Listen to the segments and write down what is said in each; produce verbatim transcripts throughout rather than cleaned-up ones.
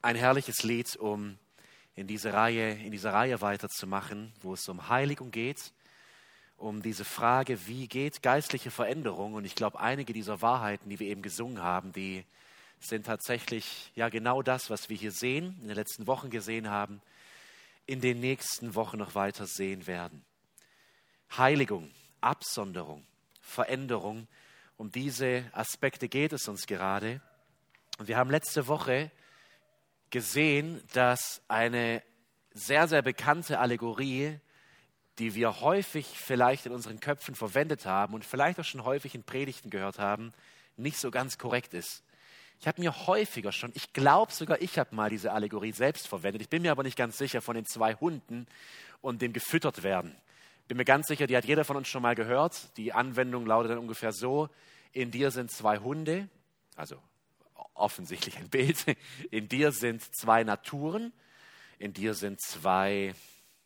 ein herrliches Lied, um in diese Reihe, in dieser Reihe weiterzumachen, wo es um Heiligung geht, um diese Frage, wie geht geistliche Veränderung? Und ich glaube, einige dieser Wahrheiten, die wir eben gesungen haben, die sind tatsächlich ja genau das, was wir hier sehen, in den letzten Wochen gesehen haben, in den nächsten Wochen noch weiter sehen werden. Heiligung, Absonderung, Veränderung, um diese Aspekte geht es uns gerade. Und wir haben letzte Woche gesehen, dass eine sehr, sehr bekannte Allegorie, die wir häufig vielleicht in unseren Köpfen verwendet haben und vielleicht auch schon häufig in Predigten gehört haben, nicht so ganz korrekt ist. Ich habe mir häufiger schon, ich glaube sogar, ich habe mal diese Allegorie selbst verwendet. Ich bin mir aber nicht ganz sicher von den zwei Hunden und dem gefüttert werden. Bin mir ganz sicher, die hat jeder von uns schon mal gehört. Die Anwendung lautet dann ungefähr so: In dir sind zwei Hunde, also offensichtlich ein Bild. In dir sind zwei Naturen, in dir sind zwei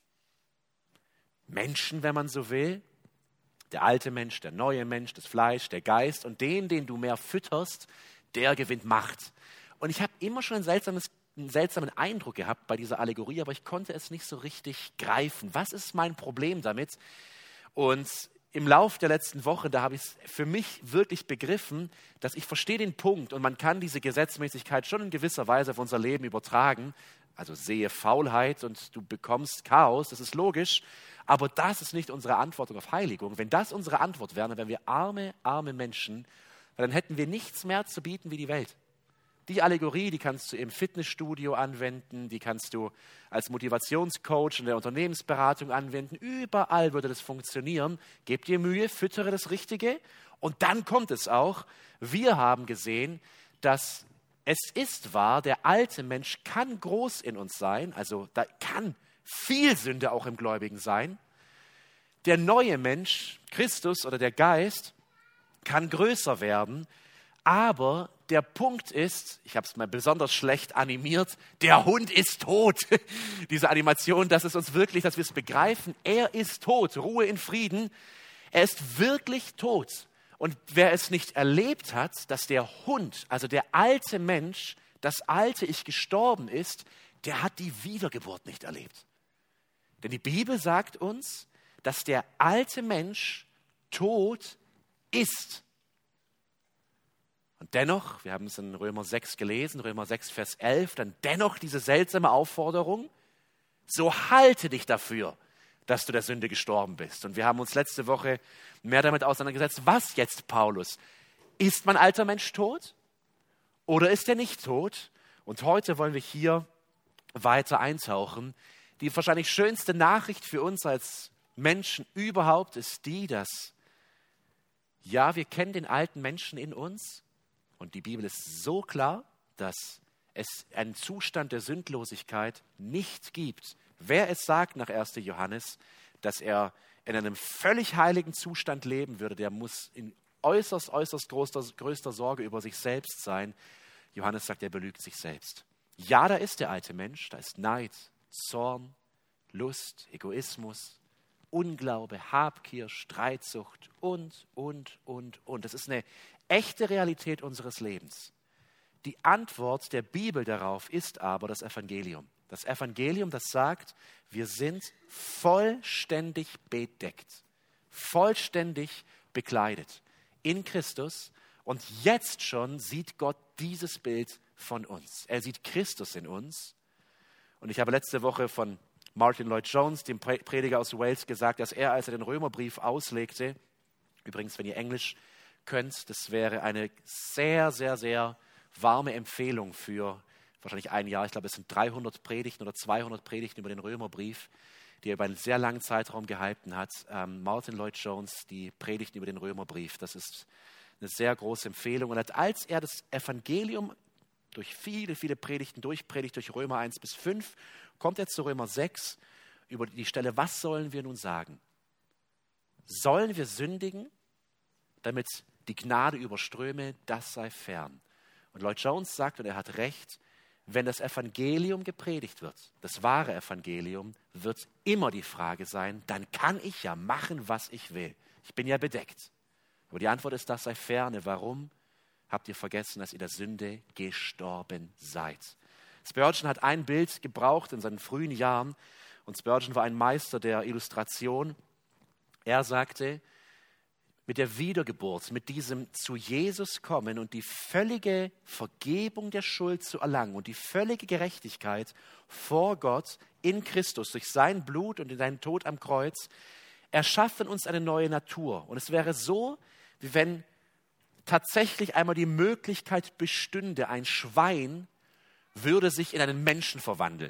Menschen, wenn man so will. Der alte Mensch, der neue Mensch, das Fleisch, der Geist. Und den, den du mehr fütterst, der gewinnt Macht. Und ich habe immer schon ein seltsames, einen seltsamen Eindruck gehabt bei dieser Allegorie, aber ich konnte es nicht so richtig greifen. Was ist mein Problem damit? Und im Lauf der letzten Woche, da habe ich es für mich wirklich begriffen, dass ich verstehe den Punkt und man kann diese Gesetzmäßigkeit schon in gewisser Weise auf unser Leben übertragen. Also sehe Faulheit und du bekommst Chaos, das ist logisch. Aber das ist nicht unsere Antwort auf Heiligung. Wenn das unsere Antwort wäre, dann wären wir arme, arme Menschen, dann hätten wir nichts mehr zu bieten wie die Welt. Die Allegorie, die kannst du im Fitnessstudio anwenden, die kannst du als Motivationscoach in der Unternehmensberatung anwenden. Überall würde das funktionieren. Gib dir Mühe, füttere das Richtige und dann kommt es auch. Wir haben gesehen, dass es ist wahr, der alte Mensch kann groß in uns sein, also da kann viel Sünde auch im Gläubigen sein. Der neue Mensch, Christus oder der Geist, kann größer werden, aber der Punkt ist, ich habe es mal besonders schlecht animiert, der Hund ist tot. Diese Animation, das ist uns wirklich, dass wir es begreifen, er ist tot, Ruhe in Frieden, er ist wirklich tot. Und wer es nicht erlebt hat, dass der Hund, also der alte Mensch, das alte Ich gestorben ist, der hat die Wiedergeburt nicht erlebt. Denn die Bibel sagt uns, dass der alte Mensch tot ist. Und dennoch, wir haben es in Römer sechs gelesen, Römer sechs, Vers elf, dann dennoch diese seltsame Aufforderung, so halte dich dafür, dass du der Sünde gestorben bist. Und wir haben uns letzte Woche mehr damit auseinandergesetzt, was jetzt, Paulus? Ist mein alter Mensch tot oder ist er nicht tot? Und heute wollen wir hier weiter eintauchen. Die wahrscheinlich schönste Nachricht für uns als Menschen überhaupt ist die, dass, ja, wir kennen den alten Menschen in uns. Und die Bibel ist so klar, dass es einen Zustand der Sündlosigkeit nicht gibt. Wer es sagt nach erster Johannes, dass er in einem völlig heiligen Zustand leben würde, der muss in äußerst, äußerst größter, größter Sorge über sich selbst sein. Johannes sagt, er belügt sich selbst. Ja, da ist der alte Mensch, da ist Neid, Zorn, Lust, Egoismus, Unglaube, Habgier, Streitsucht und, und, und, und. Das ist eine echte Realität unseres Lebens. Die Antwort der Bibel darauf ist aber das Evangelium. Das Evangelium, das sagt, wir sind vollständig bedeckt, vollständig bekleidet in Christus. Und jetzt schon sieht Gott dieses Bild von uns. Er sieht Christus in uns. Und ich habe letzte Woche von Martin Lloyd Jones, dem Prediger aus Wales, gesagt, dass er, als er den Römerbrief auslegte, übrigens, wenn ihr Englisch könnt, das wäre eine sehr, sehr, sehr warme Empfehlung für wahrscheinlich ein Jahr. Ich glaube, es sind dreihundert Predigten oder zweihundert Predigten über den Römerbrief, die er über einen sehr langen Zeitraum gehalten hat. Ähm, Martin Lloyd Jones, die Predigten über den Römerbrief, das ist eine sehr große Empfehlung. Und als er das Evangelium durch viele, viele Predigten durchpredigt, durch Römer eins bis fünf, kommt er zu Römer sechs über die Stelle, was sollen wir nun sagen? Sollen wir sündigen, damit die Gnade überströme? Das sei fern. Und Lloyd Jones sagt, und er hat recht, wenn das Evangelium gepredigt wird, das wahre Evangelium, wird immer die Frage sein, dann kann ich ja machen, was ich will. Ich bin ja bedeckt. Aber die Antwort ist, das sei ferne. Warum? Habt ihr vergessen, dass ihr der Sünde gestorben seid? Spurgeon hat ein Bild gebraucht in seinen frühen Jahren und Spurgeon war ein Meister der Illustration. Er sagte, mit der Wiedergeburt, mit diesem zu Jesus kommen und die völlige Vergebung der Schuld zu erlangen und die völlige Gerechtigkeit vor Gott in Christus durch sein Blut und in seinen Tod am Kreuz, erschaffen uns eine neue Natur. Und es wäre so, wie wenn tatsächlich einmal die Möglichkeit bestünde, ein Schwein würde sich in einen Menschen verwandeln.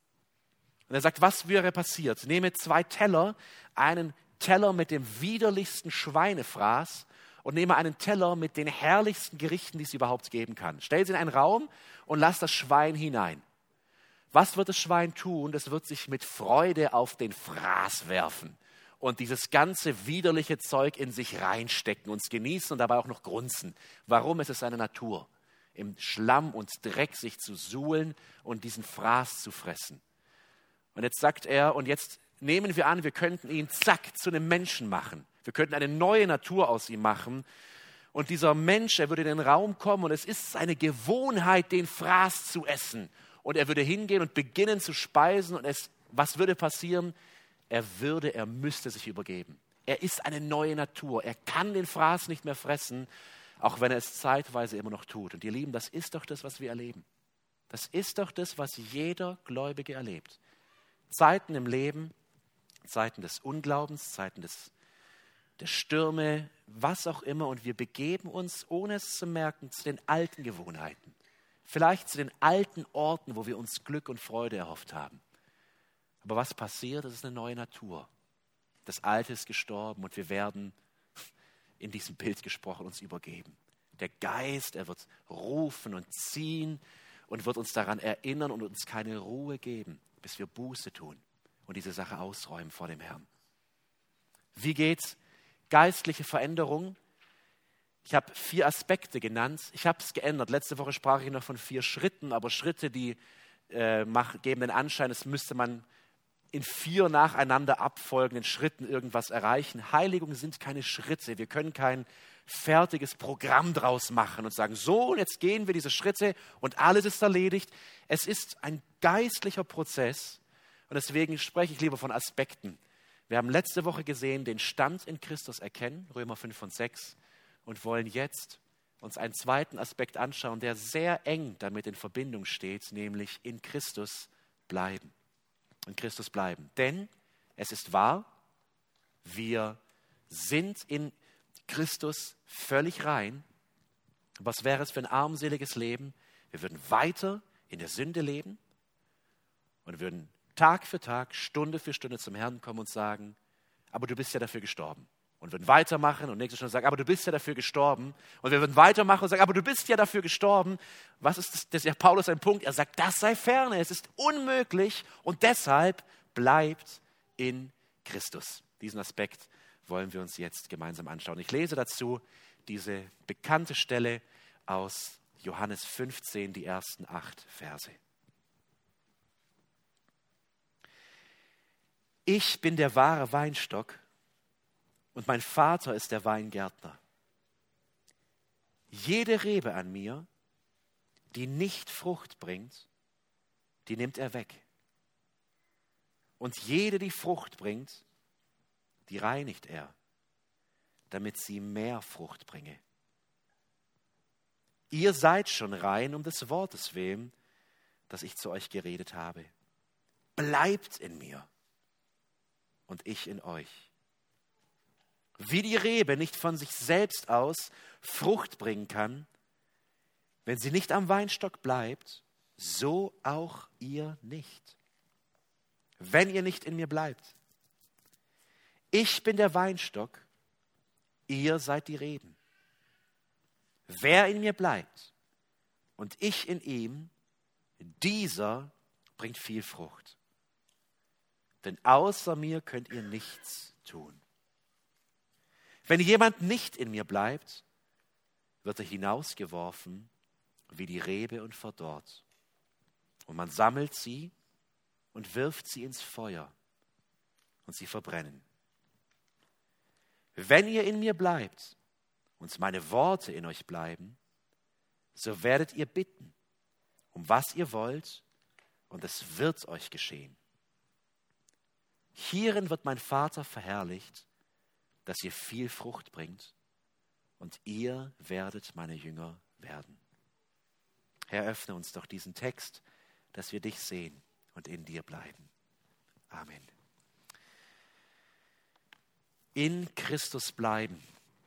Und er sagt, was wäre passiert? Nehme zwei Teller, einen Teller mit dem widerlichsten Schweinefraß und nehme einen Teller mit den herrlichsten Gerichten, die es überhaupt geben kann. Stell sie in einen Raum und lass das Schwein hinein. Was wird das Schwein tun? Das wird sich mit Freude auf den Fraß werfen und dieses ganze widerliche Zeug in sich reinstecken und es genießen und dabei auch noch grunzen. Warum? Es ist seine Natur, im Schlamm und Dreck sich zu suhlen und diesen Fraß zu fressen. Und jetzt sagt er, und jetzt nehmen wir an, wir könnten ihn zack zu einem Menschen machen. Wir könnten eine neue Natur aus ihm machen. Und dieser Mensch, er würde in den Raum kommen und es ist seine Gewohnheit, den Fraß zu essen. Und er würde hingehen und beginnen zu speisen. Und es, was würde passieren? Er würde, er müsste sich übergeben. Er ist eine neue Natur. Er kann den Fraß nicht mehr fressen, auch wenn er es zeitweise immer noch tut. Und ihr Lieben, das ist doch das, was wir erleben. Das ist doch das, was jeder Gläubige erlebt. Zeiten im Leben, Zeiten des Unglaubens, Zeiten des, der Stürme, was auch immer. Und wir begeben uns, ohne es zu merken, zu den alten Gewohnheiten. Vielleicht zu den alten Orten, wo wir uns Glück und Freude erhofft haben. Aber was passiert? Das ist eine neue Natur. Das Alte ist gestorben und wir werden, in diesem Bild gesprochen, uns übergeben. Der Geist, er wird rufen und ziehen und wird uns daran erinnern und uns keine Ruhe geben, bis wir Buße tun und diese Sache ausräumen vor dem Herrn. Wie geht's? Geistliche Veränderung. Ich habe vier Aspekte genannt. Ich habe es geändert. Letzte Woche sprach ich noch von vier Schritten, aber Schritte, die äh, mach, geben den Anschein, es müsste man in vier nacheinander abfolgenden Schritten irgendwas erreichen. Heiligung sind keine Schritte. Wir können kein fertiges Programm draus machen und sagen, so, und jetzt gehen wir diese Schritte und alles ist erledigt. Es ist ein geistlicher Prozess und deswegen spreche ich lieber von Aspekten. Wir haben letzte Woche gesehen, den Stand in Christus erkennen, Römer fünf und sechs, und wollen jetzt uns einen zweiten Aspekt anschauen, der sehr eng damit in Verbindung steht, nämlich in Christus bleiben. In Christus bleiben. Denn es ist wahr, wir sind in Christus völlig rein. Was wäre es für ein armseliges Leben? Wir würden weiter in der Sünde leben und würden Tag für Tag, Stunde für Stunde zum Herrn kommen und sagen, aber du bist ja dafür gestorben. Und würden weitermachen und nächste Stunde sagen, aber du bist ja dafür gestorben. Und wir würden weitermachen und sagen, aber du bist ja dafür gestorben. Was ist das? Das ist ja Paulus ein Punkt. Er sagt, das sei ferne, es ist unmöglich und deshalb bleibt in Christus. Diesen Aspekt wollen wir uns jetzt gemeinsam anschauen. Ich lese dazu diese bekannte Stelle aus Johannes fünfzehn, die ersten acht Verse. Ich bin der wahre Weinstock und mein Vater ist der Weingärtner. Jede Rebe an mir, die nicht Frucht bringt, die nimmt er weg. Und jede, die Frucht bringt, die reinigt er, damit sie mehr Frucht bringe. Ihr seid schon rein um des Wortes willen, das ich zu euch geredet habe. Bleibt in mir und ich in euch. Wie die Rebe nicht von sich selbst aus Frucht bringen kann, wenn sie nicht am Weinstock bleibt, so auch ihr nicht. Wenn ihr nicht in mir bleibt. Ich bin der Weinstock, ihr seid die Reben. Wer in mir bleibt und ich in ihm, dieser bringt viel Frucht. Denn außer mir könnt ihr nichts tun. Wenn jemand nicht in mir bleibt, wird er hinausgeworfen wie die Rebe und verdorrt. Und man sammelt sie und wirft sie ins Feuer und sie verbrennen. Wenn ihr in mir bleibt und meine Worte in euch bleiben, so werdet ihr bitten um was ihr wollt, und es wird euch geschehen. Hierin wird mein Vater verherrlicht, dass ihr viel Frucht bringt, und ihr werdet meine Jünger werden. Herr, öffne uns doch diesen Text, dass wir dich sehen und in dir bleiben. Amen. In Christus bleiben.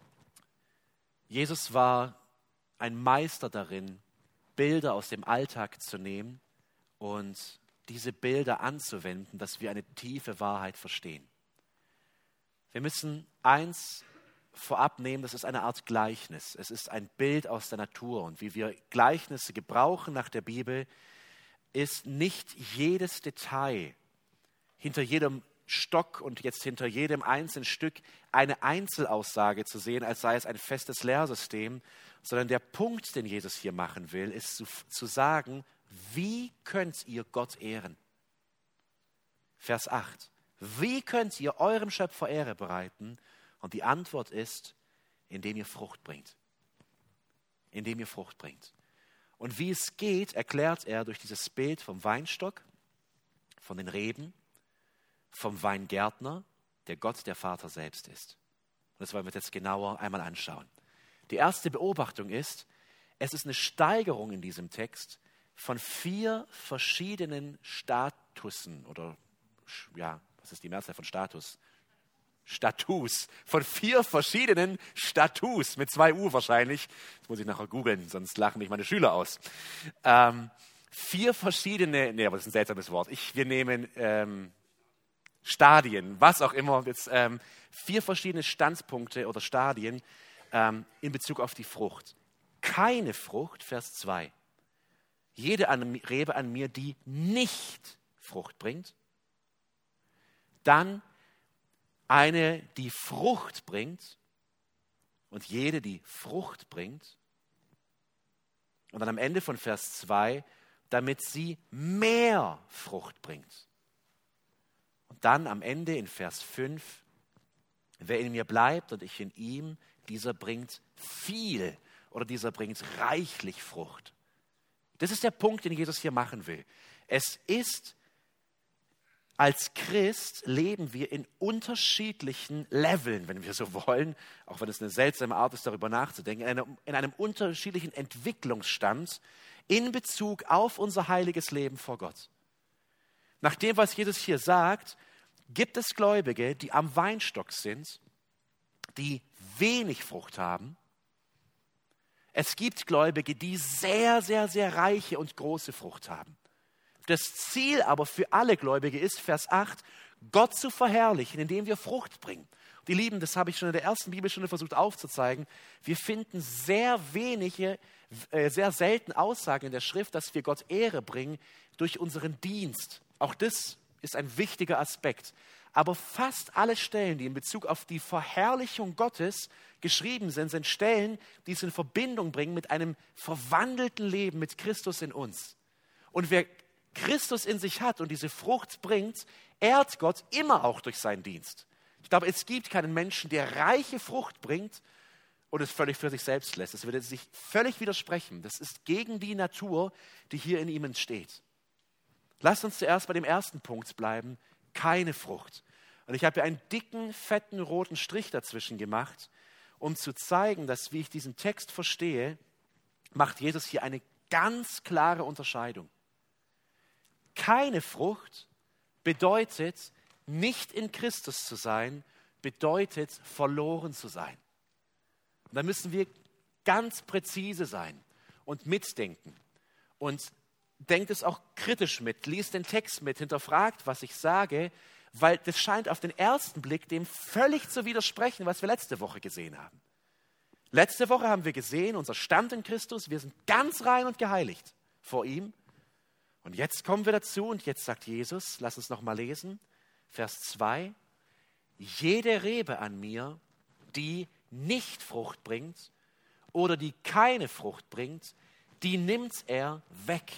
Jesus war ein Meister darin, Bilder aus dem Alltag zu nehmen und diese Bilder anzuwenden, dass wir eine tiefe Wahrheit verstehen. Wir müssen eins vorab nehmen, das ist eine Art Gleichnis. Es ist ein Bild aus der Natur. Und wie wir Gleichnisse gebrauchen nach der Bibel, ist nicht jedes Detail hinter jedem Stock und jetzt hinter jedem einzelnen Stück eine Einzelaussage zu sehen, als sei es ein festes Lehrsystem, sondern der Punkt, den Jesus hier machen will, ist zu, zu sagen, wie könnt ihr Gott ehren? Vers acht. Wie könnt ihr eurem Schöpfer Ehre bereiten? Und die Antwort ist, indem ihr Frucht bringt. Indem ihr Frucht bringt. Und wie es geht, erklärt er durch dieses Bild vom Weinstock, von den Reben, vom Weingärtner, der Gott, der Vater selbst ist. Und das wollen wir jetzt genauer einmal anschauen. Die erste Beobachtung ist, es ist eine Steigerung in diesem Text von vier verschiedenen Statussen oder, ja, was ist die Mehrzahl von Status? Status, von vier verschiedenen Status, mit zwei U wahrscheinlich. Das muss ich nachher googeln, sonst lachen mich meine Schüler aus. Ähm, vier verschiedene, nee, aber das ist ein seltsames Wort. Ich, wir nehmen ähm, Stadien, was auch immer, jetzt, ähm, vier verschiedene Standpunkte oder Stadien ähm, in Bezug auf die Frucht. Keine Frucht, Vers zwei. Jede an, Rebe an mir, die nicht Frucht bringt. Dann eine, die Frucht bringt, und jede, die Frucht bringt. Und dann am Ende von Vers zwei, damit sie mehr Frucht bringt. Und dann am Ende in Vers fünf, wer in mir bleibt und ich in ihm, dieser bringt viel oder dieser bringt reichlich Frucht. Das ist der Punkt, den Jesus hier machen will. Es ist Als Christ leben wir in unterschiedlichen Leveln, wenn wir so wollen, auch wenn es eine seltsame Art ist, darüber nachzudenken, in einem, in einem unterschiedlichen Entwicklungsstand in Bezug auf unser heiliges Leben vor Gott. Nach dem, was Jesus hier sagt, gibt es Gläubige, die am Weinstock sind, die wenig Frucht haben. Es gibt Gläubige, die sehr, sehr, sehr reiche und große Frucht haben. Das Ziel aber für alle Gläubige ist, Vers acht, Gott zu verherrlichen, indem wir Frucht bringen. Und ihr Lieben, das habe ich schon in der ersten Bibelstunde versucht aufzuzeigen. Wir finden sehr wenige, äh, sehr selten Aussagen in der Schrift, dass wir Gott Ehre bringen durch unseren Dienst. Auch das ist ein wichtiger Aspekt. Aber fast alle Stellen, die in Bezug auf die Verherrlichung Gottes geschrieben sind, sind Stellen, die es in Verbindung bringen mit einem verwandelten Leben mit Christus in uns. Und wer Christus in sich hat und diese Frucht bringt, ehrt Gott immer auch durch seinen Dienst. Ich glaube, es gibt keinen Menschen, der reiche Frucht bringt und es völlig für sich selbst lässt. Das würde sich völlig widersprechen. Das ist gegen die Natur, die hier in ihm entsteht. Lasst uns zuerst bei dem ersten Punkt bleiben, keine Frucht. Und ich habe hier einen dicken, fetten, roten Strich dazwischen gemacht, um zu zeigen, dass, wie ich diesen Text verstehe, macht Jesus hier eine ganz klare Unterscheidung. Keine Frucht bedeutet, nicht in Christus zu sein, bedeutet, verloren zu sein. Und da müssen wir ganz präzise sein und mitdenken. Und denkt es auch kritisch mit, liest den Text mit, hinterfragt, was ich sage, weil das scheint auf den ersten Blick dem völlig zu widersprechen, was wir letzte Woche gesehen haben. Letzte Woche haben wir gesehen, unser Stand in Christus, wir sind ganz rein und geheiligt vor ihm. Und jetzt kommen wir dazu und jetzt sagt Jesus, lass uns nochmal lesen, Vers zwei, jede Rebe an mir, die nicht Frucht bringt oder die keine Frucht bringt, die nimmt er weg.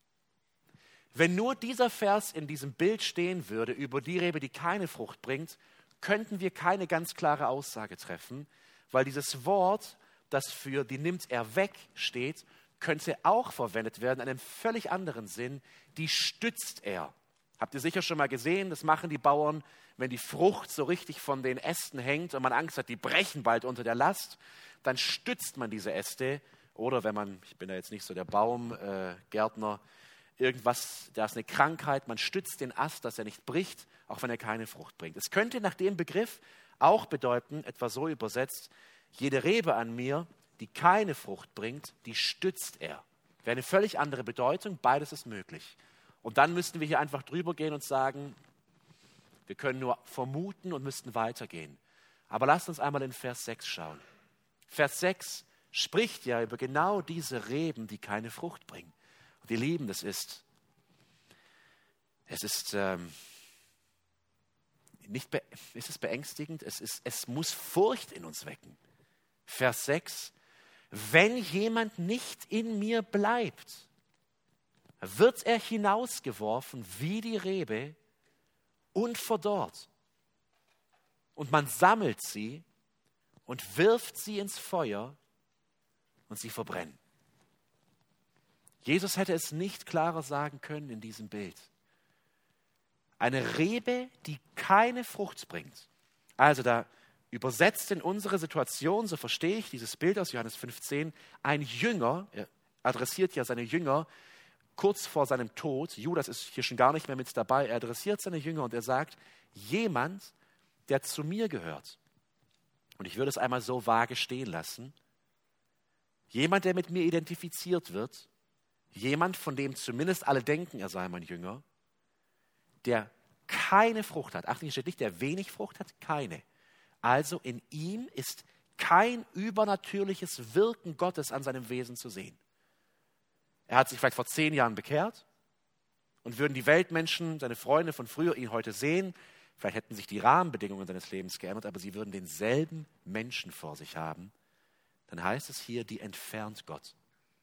Wenn nur dieser Vers in diesem Bild stehen würde über die Rebe, die keine Frucht bringt, könnten wir keine ganz klare Aussage treffen, weil dieses Wort, das für die nimmt er weg steht, könnte auch verwendet werden in einem völlig anderen Sinn. Die stützt er. Habt ihr sicher schon mal gesehen, das machen die Bauern, wenn die Frucht so richtig von den Ästen hängt und man Angst hat, die brechen bald unter der Last, dann stützt man diese Äste. Oder wenn man, ich bin ja jetzt nicht so der Baumgärtner, äh, irgendwas, da ist eine Krankheit, man stützt den Ast, dass er nicht bricht, auch wenn er keine Frucht bringt. Es könnte nach dem Begriff auch bedeuten, etwa so übersetzt, jede Rebe an mir, die keine Frucht bringt, die stützt er. Wäre eine völlig andere Bedeutung, beides ist möglich. Und dann müssten wir hier einfach drüber gehen und sagen, wir können nur vermuten und müssten weitergehen. Aber lasst uns einmal in Vers sechs schauen. Vers sechs spricht ja über genau diese Reben, die keine Frucht bringen. Und ihr Lieben, das ist, es ist, ähm, nicht be- ist es beängstigend, es, ist, es muss Furcht in uns wecken. Vers sechs, wenn jemand nicht in mir bleibt, wird er hinausgeworfen wie die Rebe und verdorrt. Und man sammelt sie und wirft sie ins Feuer und sie verbrennen. Jesus hätte es nicht klarer sagen können in diesem Bild. Eine Rebe, die keine Frucht bringt. Also da übersetzt in unsere Situation, so verstehe ich dieses Bild aus Johannes fünfzehn, ein Jünger, er adressiert ja seine Jünger kurz vor seinem Tod, Judas ist hier schon gar nicht mehr mit dabei, er adressiert seine Jünger und er sagt, jemand, der zu mir gehört, und ich würde es einmal so vage stehen lassen, jemand, der mit mir identifiziert wird, jemand, von dem zumindest alle denken, er sei mein Jünger, der keine Frucht hat. Achtung, hier steht nicht, der wenig Frucht hat, keine. Also in ihm ist kein übernatürliches Wirken Gottes an seinem Wesen zu sehen. Er hat sich vielleicht vor zehn Jahren bekehrt und würden die Weltmenschen, seine Freunde von früher ihn heute sehen, vielleicht hätten sich die Rahmenbedingungen seines Lebens geändert, aber sie würden denselben Menschen vor sich haben. Dann heißt es hier, die entfernt Gott.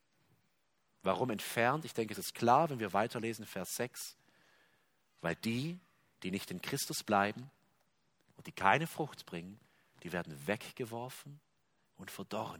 Warum entfernt? Ich denke, es ist klar, wenn wir weiterlesen, Vers sechs, weil die, die nicht in Christus bleiben und die keine Frucht bringen, die werden weggeworfen und verdorren.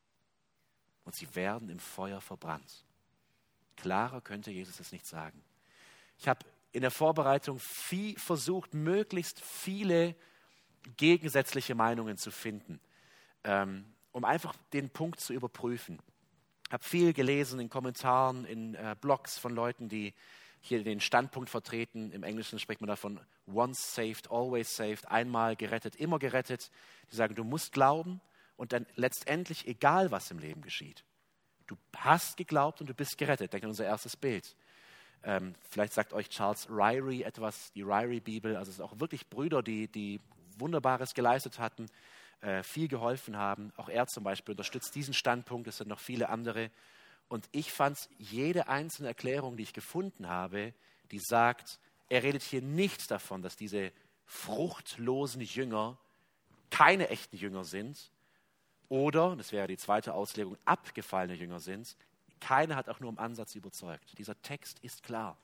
Und sie werden im Feuer verbrannt. Klarer könnte Jesus es nicht sagen. Ich habe in der Vorbereitung viel versucht, möglichst viele gegensätzliche Meinungen zu finden, ähm, um einfach den Punkt zu überprüfen. Ich habe viel gelesen in Kommentaren, in äh, Blogs von Leuten, die hier den Standpunkt vertreten. Im Englischen spricht man davon once saved, always saved, einmal gerettet, immer gerettet. Die sagen, du musst glauben und dann letztendlich egal, was im Leben geschieht. Du hast geglaubt und du bist gerettet. Denkt an unser erstes Bild. Ähm, vielleicht sagt euch Charles Ryrie etwas, die Ryrie-Bibel. Also es sind auch wirklich Brüder, die, die Wunderbares geleistet hatten, äh, viel geholfen haben. Auch er zum Beispiel unterstützt diesen Standpunkt. Es sind noch viele andere. Und ich fand jede einzelne Erklärung, die ich gefunden habe, die sagt, er redet hier nicht davon, dass diese fruchtlosen Jünger keine echten Jünger sind, oder, das wäre die zweite Auslegung, abgefallene Jünger sind. Keiner hat auch nur im Ansatz überzeugt. Dieser Text ist klar.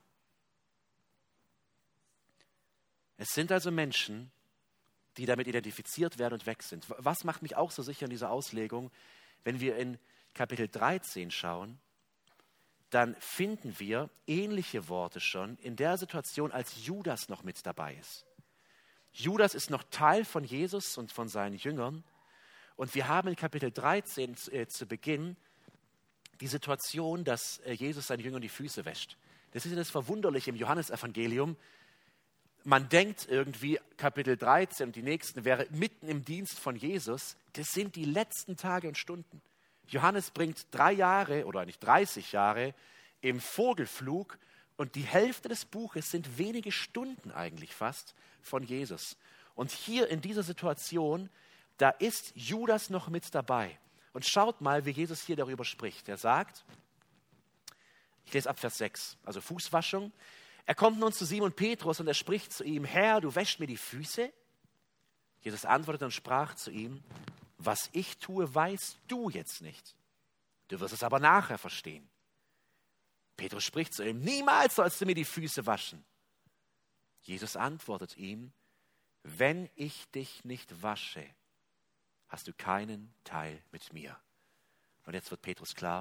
Es sind also Menschen, die damit identifiziert werden und weg sind. Was macht mich auch so sicher in dieser Auslegung? Wenn wir in Kapitel dreizehn schauen, dann finden wir ähnliche Worte schon in der Situation, als Judas noch mit dabei ist. Judas ist noch Teil von Jesus und von seinen Jüngern. Und wir haben in Kapitel dreizehn äh, zu Beginn die Situation, dass äh, Jesus seinen Jüngern die Füße wäscht. Das ist ja das Verwunderliche im Johannesevangelium. Man denkt irgendwie, Kapitel dreizehn und die nächsten wäre mitten im Dienst von Jesus. Das sind die letzten Tage und Stunden. Johannes bringt drei Jahre oder nicht dreißig Jahre im Vogelflug und die Hälfte des Buches sind wenige Stunden eigentlich fast von Jesus. Und hier in dieser Situation, da ist Judas noch mit dabei. Und schaut mal, wie Jesus hier darüber spricht. Er sagt, ich lese ab Vers sechs, also Fußwaschung. Er kommt nun zu Simon Petrus und er spricht zu ihm, Herr, du wäschst mir die Füße? Jesus antwortete und sprach zu ihm, was ich tue, weißt du jetzt nicht. Du wirst es aber nachher verstehen. Petrus spricht zu ihm, niemals sollst du mir die Füße waschen. Jesus antwortet ihm, wenn ich dich nicht wasche, hast du keinen Teil mit mir. Und jetzt wird Petrus klar,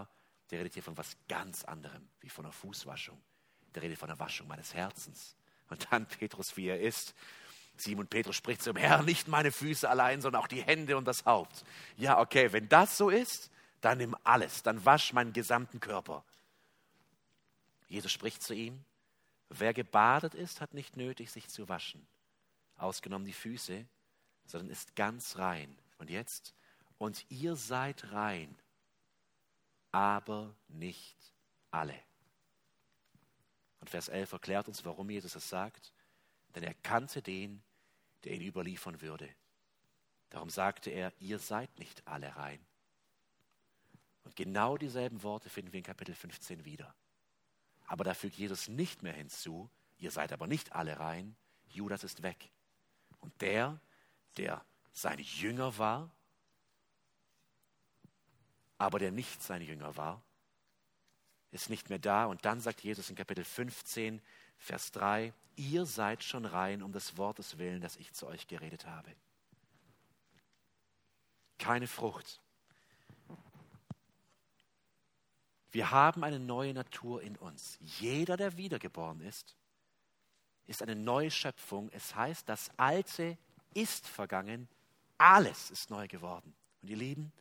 Der redet hier von was ganz anderem, wie von einer Fußwaschung. Der redet von der Waschung meines Herzens. Und dann Petrus, wie er ist. Simon Petrus spricht zum Herrn, nicht meine Füße allein, sondern auch die Hände und das Haupt. Ja, okay, wenn das so ist, dann nimm alles, dann wasch meinen gesamten Körper. Jesus spricht zu ihm, wer gebadet ist, hat nicht nötig, sich zu waschen, ausgenommen die Füße, sondern ist ganz rein. Und jetzt, und ihr seid rein, aber nicht alle. Und Vers elf erklärt uns, warum Jesus das sagt. Denn er kannte den, der ihn überliefern würde. Darum sagte er, ihr seid nicht alle rein. Und genau dieselben Worte finden wir in Kapitel fünfzehn wieder. Aber da fügt Jesus nicht mehr hinzu, ihr seid aber nicht alle rein, Judas ist weg. Und der, der sein Jünger war, aber der nicht sein Jünger war, ist nicht mehr da. Und dann sagt Jesus in Kapitel fünfzehn, Vers drei, ihr seid schon rein um des Wortes willen, das ich zu euch geredet habe. Keine Frucht. Wir haben eine neue Natur in uns. Jeder, der wiedergeboren ist, ist eine neue Schöpfung. Es heißt, das Alte ist vergangen, alles ist neu geworden. Und ihr Lieben,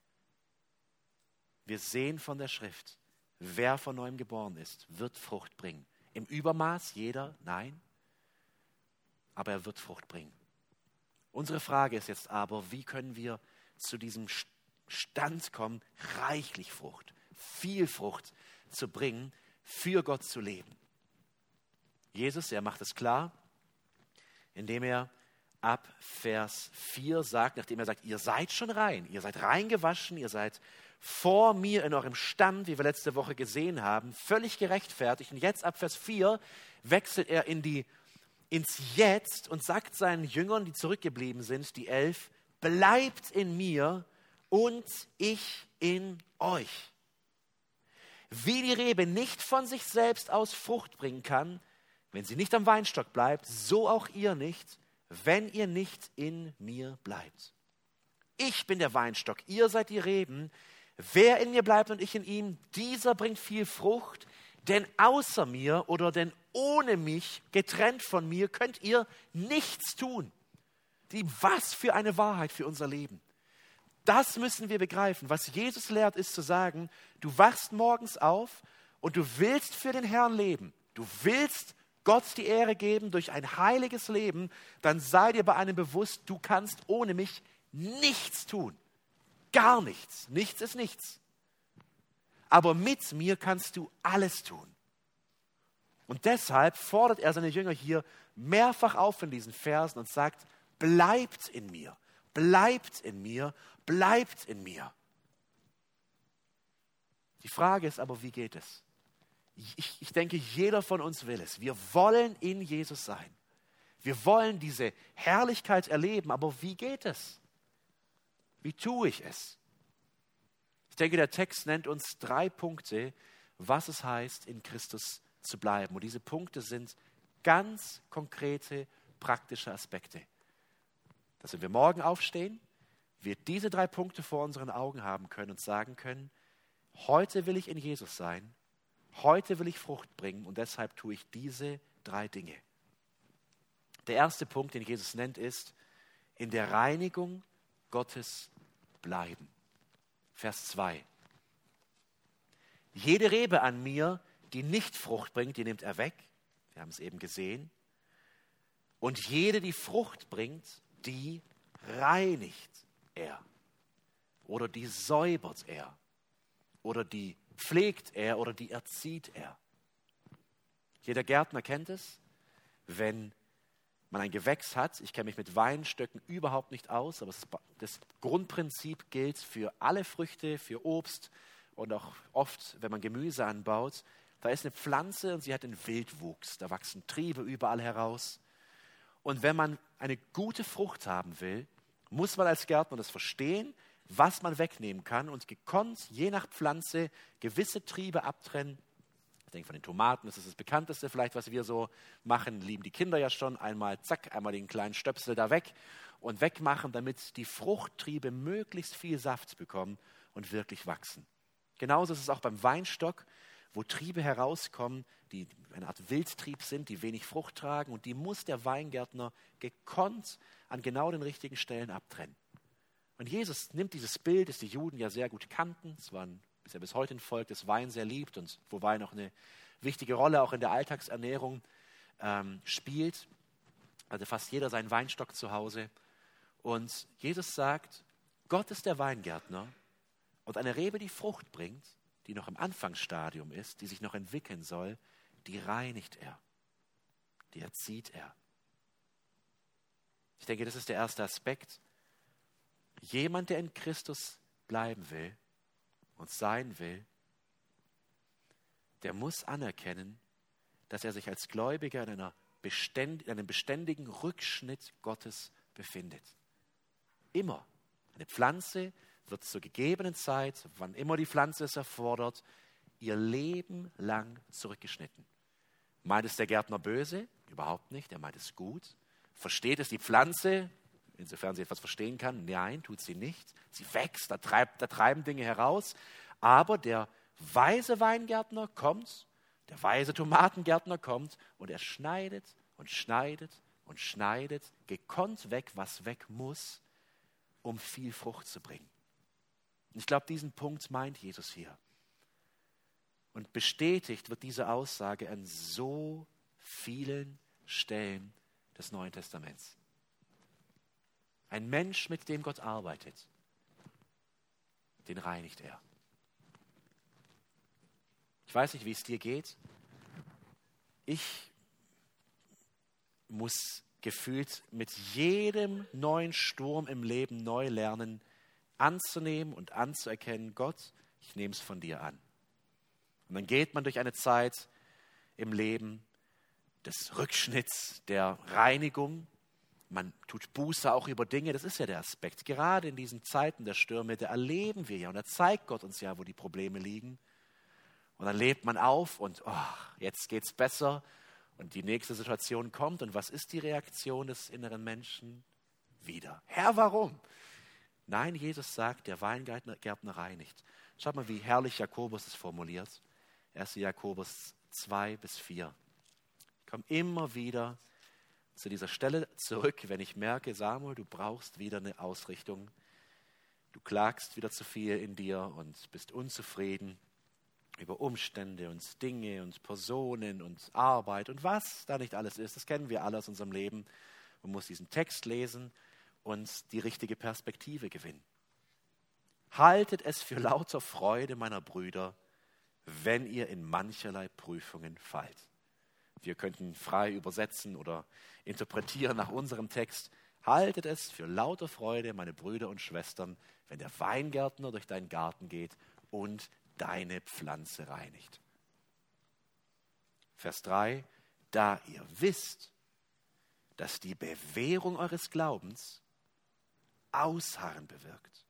wir sehen von der Schrift, wer von neuem geboren ist, wird Frucht bringen. Im Übermaß jeder? Nein. Aber er wird Frucht bringen. Unsere Frage ist jetzt aber, wie können wir zu diesem Stand kommen, reichlich Frucht, viel Frucht zu bringen, für Gott zu leben? Jesus, er macht es klar, indem er ab Vers vier sagt, nachdem er sagt, ihr seid schon rein, ihr seid reingewaschen, ihr seid vor mir in eurem Stand, wie wir letzte Woche gesehen haben, völlig gerechtfertigt. Und jetzt ab Vers vier wechselt er in die, ins Jetzt und sagt seinen Jüngern, die zurückgeblieben sind, die elf, bleibt in mir und ich in euch. Wie die Rebe nicht von sich selbst aus Frucht bringen kann, wenn sie nicht am Weinstock bleibt, so auch ihr nicht, wenn ihr nicht in mir bleibt. Ich bin der Weinstock, ihr seid die Reben. Wer in mir bleibt und ich in ihm, dieser bringt viel Frucht, denn außer mir oder denn ohne mich, getrennt von mir, könnt ihr nichts tun. Die, was für eine Wahrheit für unser Leben. Das müssen wir begreifen. Was Jesus lehrt, ist zu sagen, du wachst morgens auf und du willst für den Herrn leben. Du willst Gott die Ehre geben durch ein heiliges Leben, dann sei dir bei einem bewusst, du kannst ohne mich nichts tun. Gar nichts. Nichts ist nichts. Aber mit mir kannst du alles tun. Und deshalb fordert er seine Jünger hier mehrfach auf in diesen Versen und sagt, bleibt in mir, bleibt in mir, bleibt in mir. Die Frage ist aber, wie geht es? Ich, ich denke, jeder von uns will es. Wir wollen in Jesus sein. Wir wollen diese Herrlichkeit erleben, aber wie geht es? Wie tue ich es? Ich denke, der Text nennt uns drei Punkte, was es heißt, in Christus zu bleiben. Und diese Punkte sind ganz konkrete, praktische Aspekte. Dass wenn wir morgen aufstehen, wir diese drei Punkte vor unseren Augen haben können und sagen können, heute will ich in Jesus sein, heute will ich Frucht bringen und deshalb tue ich diese drei Dinge. Der erste Punkt, den Jesus nennt, ist, in der Reinigung Gottes bleiben. Vers zwei. Jede Rebe an mir, die nicht Frucht bringt, die nimmt er weg. Wir haben es eben gesehen. Und jede, die Frucht bringt, die reinigt er. Oder die säubert er. Oder die pflegt er oder die erzieht er. Jeder Gärtner kennt es, wenn man ein Gewächs hat. Ich kenne mich mit Weinstöcken überhaupt nicht aus, aber das Grundprinzip gilt für alle Früchte, für Obst und auch oft, wenn man Gemüse anbaut. Da ist eine Pflanze und sie hat einen Wildwuchs. Da wachsen Triebe überall heraus. Und wenn man eine gute Frucht haben will, muss man als Gärtner das verstehen, was man wegnehmen kann und gekonnt, je nach Pflanze, gewisse Triebe abtrennen. Ich denke, von den Tomaten, das ist das bekannteste vielleicht, was wir so machen, lieben die Kinder ja schon. Einmal, zack, einmal den kleinen Stöpsel da weg und wegmachen, damit die Fruchttriebe möglichst viel Saft bekommen und wirklich wachsen. Genauso ist es auch beim Weinstock, wo Triebe herauskommen, die eine Art Wildtrieb sind, die wenig Frucht tragen, und die muss der Weingärtner gekonnt an genau den richtigen Stellen abtrennen. Und Jesus nimmt dieses Bild, das die Juden ja sehr gut kannten. Es war ein, ist ja bis heute ein Volk, das Wein sehr liebt und wo Wein auch eine wichtige Rolle auch in der Alltagsernährung ähm, spielt. Also fast jeder seinen Weinstock zu Hause. Und Jesus sagt, Gott ist der Weingärtner, und eine Rebe, die Frucht bringt, die noch im Anfangsstadium ist, die sich noch entwickeln soll, die reinigt er, die erzieht er. Ich denke, das ist der erste Aspekt. Jemand, der in Christus bleiben will und sein will, der muss anerkennen, dass er sich als Gläubiger in, einer beständ, in einem beständigen Rückschnitt Gottes befindet. Immer. Eine Pflanze wird zur gegebenen Zeit, wann immer die Pflanze es erfordert, ihr Leben lang zurückgeschnitten. Meint es der Gärtner böse? Überhaupt nicht, er meint es gut. Versteht es die Pflanze, insofern sie etwas verstehen kann? Nein, tut sie nicht. Sie wächst, da, treibt, da treiben Dinge heraus. Aber der weise Weingärtner kommt, der weise Tomatengärtner kommt, und er schneidet und schneidet und schneidet gekonnt weg, was weg muss, um viel Frucht zu bringen. Und ich glaube, diesen Punkt meint Jesus hier. Und bestätigt wird diese Aussage an so vielen Stellen des Neuen Testaments. Ein Mensch, mit dem Gott arbeitet, den reinigt er. Ich weiß nicht, wie es dir geht. Ich muss gefühlt mit jedem neuen Sturm im Leben neu lernen, anzunehmen und anzuerkennen, Gott, ich nehme es von dir an. Und dann geht man durch eine Zeit im Leben des Rückschnitts, der Reinigung. Man tut Buße auch über Dinge, das ist ja der Aspekt. Gerade in diesen Zeiten der Stürme, da erleben wir ja, und da zeigt Gott uns ja, wo die Probleme liegen. Und dann lebt man auf und oh, jetzt geht es besser. Und die nächste Situation kommt. Und was ist die Reaktion des inneren Menschen? Wieder. Herr, warum? Nein, Jesus sagt, der Weingärtner reinigt. Schaut mal, wie herrlich Jakobus es formuliert. erster Jakobus zwei bis vier. Ich komme immer wieder zu dieser Stelle zurück, wenn ich merke, Samuel, du brauchst wieder eine Ausrichtung. Du klagst wieder zu viel in dir und bist unzufrieden über Umstände und Dinge und Personen und Arbeit und was da nicht alles ist. Das kennen wir alle aus unserem Leben. Man muss diesen Text lesen und die richtige Perspektive gewinnen. Haltet es für lauter Freude, meiner Brüder, wenn ihr in mancherlei Prüfungen fallt. Wir könnten frei übersetzen oder interpretieren nach unserem Text. Haltet es für lauter Freude, meine Brüder und Schwestern, wenn der Weingärtner durch deinen Garten geht und deine Pflanze reinigt. Vers drei, da ihr wisst, dass die Bewährung eures Glaubens Ausharren bewirkt.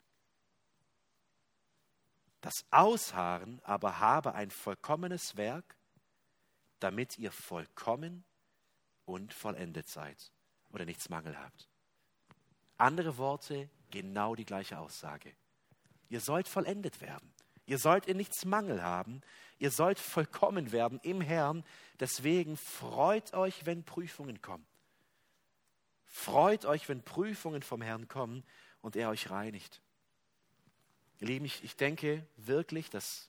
Das Ausharren aber habe ein vollkommenes Werk, damit ihr vollkommen und vollendet seid oder nichts Mangel habt. Andere Worte, genau die gleiche Aussage. Ihr sollt vollendet werden. Ihr sollt in nichts Mangel haben. Ihr sollt vollkommen werden im Herrn. Deswegen freut euch, wenn Prüfungen kommen. Freut euch, wenn Prüfungen vom Herrn kommen und er euch reinigt. Ihr Lieben, ich, ich denke wirklich, dass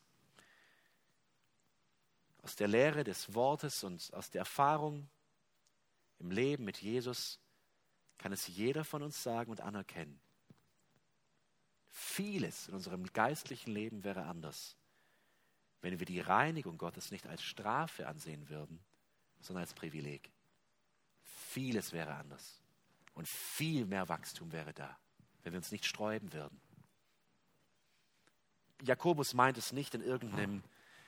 aus der Lehre des Wortes und aus der Erfahrung im Leben mit Jesus kann es jeder von uns sagen und anerkennen. Vieles in unserem geistlichen Leben wäre anders, wenn wir die Reinigung Gottes nicht als Strafe ansehen würden, sondern als Privileg. Vieles wäre anders und viel mehr Wachstum wäre da, wenn wir uns nicht sträuben würden. Jakobus meint es nicht in irgendeinem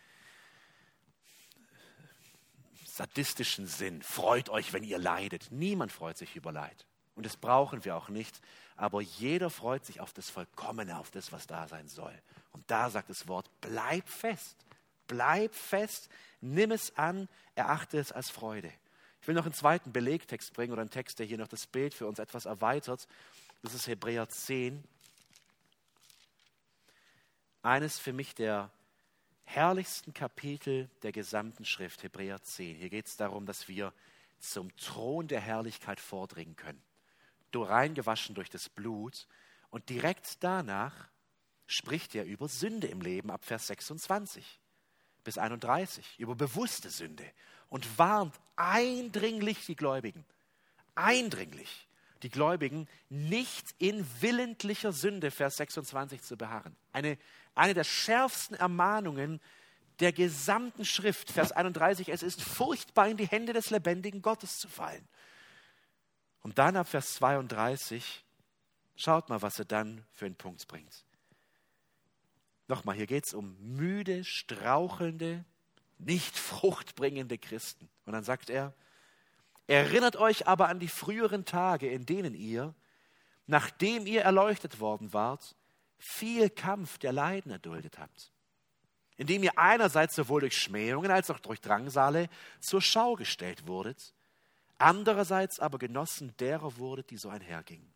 sadistischen Sinn. Freut euch, wenn ihr leidet. Niemand freut sich über Leid. Und das brauchen wir auch nicht. Aber jeder freut sich auf das Vollkommene, auf das, was da sein soll. Und da sagt das Wort, bleib fest. Bleib fest, nimm es an, erachte es als Freude. Ich will noch einen zweiten Belegtext bringen oder einen Text, der hier noch das Bild für uns etwas erweitert. Das ist Hebräer zehn. eines für mich der herrlichsten Kapitel der gesamten Schrift, Hebräer zehn. Hier geht es darum, dass wir zum Thron der Herrlichkeit vordringen können. Du reingewaschen durch das Blut. Und direkt danach spricht er über Sünde im Leben ab Vers sechsundzwanzig bis einunddreißig, über bewusste Sünde und warnt eindringlich die Gläubigen, eindringlich die Gläubigen, nicht in willentlicher Sünde, Vers sechsundzwanzig, zu beharren. Eine, eine der schärfsten Ermahnungen der gesamten Schrift, Vers einunddreißig, es ist furchtbar, in die Hände des lebendigen Gottes zu fallen. Und dann ab Vers zweiunddreißig, schaut mal, was er dann für einen Punkt bringt. Nochmal, hier geht es um müde, strauchelnde, nicht fruchtbringende Christen. Und dann sagt er, erinnert euch aber an die früheren Tage, in denen ihr, nachdem ihr erleuchtet worden wart, viel Kampf der Leiden erduldet habt. Indem ihr einerseits sowohl durch Schmähungen als auch durch Drangsale zur Schau gestellt wurdet, andererseits aber Genossen derer wurdet, die so einhergingen.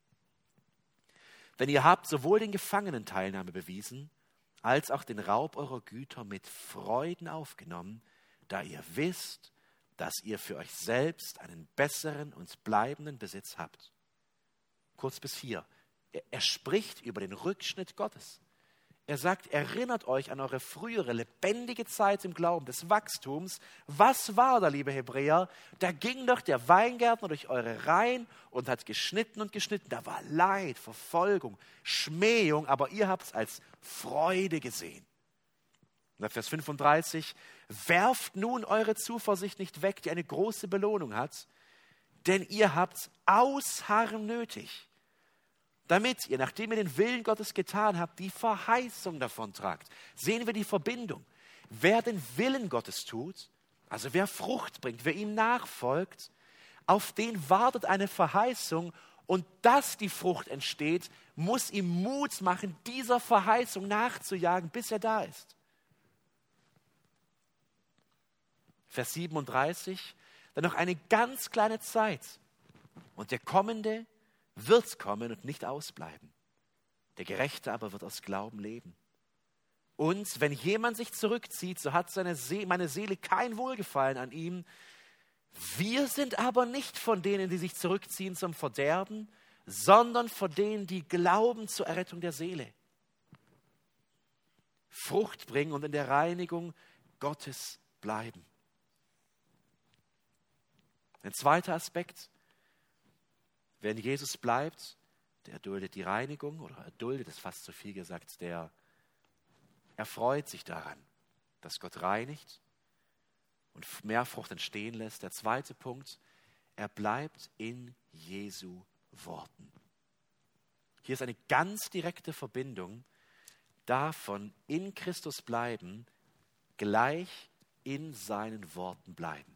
Denn ihr habt sowohl den Gefangenen Teilnahme bewiesen, als auch den Raub eurer Güter mit Freuden aufgenommen, da ihr wisst, dass ihr für euch selbst einen besseren und bleibenden Besitz habt. Kurz bis hier. Er, er spricht über den Rückschnitt Gottes. Er sagt, erinnert euch an eure frühere lebendige Zeit im Glauben des Wachstums. Was war da, liebe Hebräer? Da ging doch der Weingärtner durch eure Reihen und hat geschnitten und geschnitten. Da war Leid, Verfolgung, Schmähung, aber ihr habt es als Freude gesehen. Und Vers fünfunddreißig, werft nun eure Zuversicht nicht weg, die eine große Belohnung hat, denn ihr habt Ausharren nötig, damit ihr, nachdem ihr den Willen Gottes getan habt, die Verheißung davon tragt. Sehen wir die Verbindung. Wer den Willen Gottes tut, also wer Frucht bringt, wer ihm nachfolgt, auf den wartet eine Verheißung, und dass die Frucht entsteht, muss ihm Mut machen, dieser Verheißung nachzujagen, bis er da ist. Vers siebenunddreißig, dann noch eine ganz kleine Zeit und der Kommende wird kommen und nicht ausbleiben. Der Gerechte aber wird aus Glauben leben. Und wenn jemand sich zurückzieht, so hat seine See- meine Seele kein Wohlgefallen an ihm. Wir sind aber nicht von denen, die sich zurückziehen zum Verderben, sondern von denen, die glauben zur Errettung der Seele. Frucht bringen und in der Reinigung Gottes bleiben. Ein zweiter Aspekt, wer in Jesus bleibt, der erduldet die Reinigung, oder erduldet ist fast zu viel gesagt, der erfreut sich daran, dass Gott reinigt und mehr Frucht entstehen lässt. Der zweite Punkt, er bleibt in Jesu Worten. Hier ist eine ganz direkte Verbindung davon, in Christus bleiben, gleich in seinen Worten bleiben.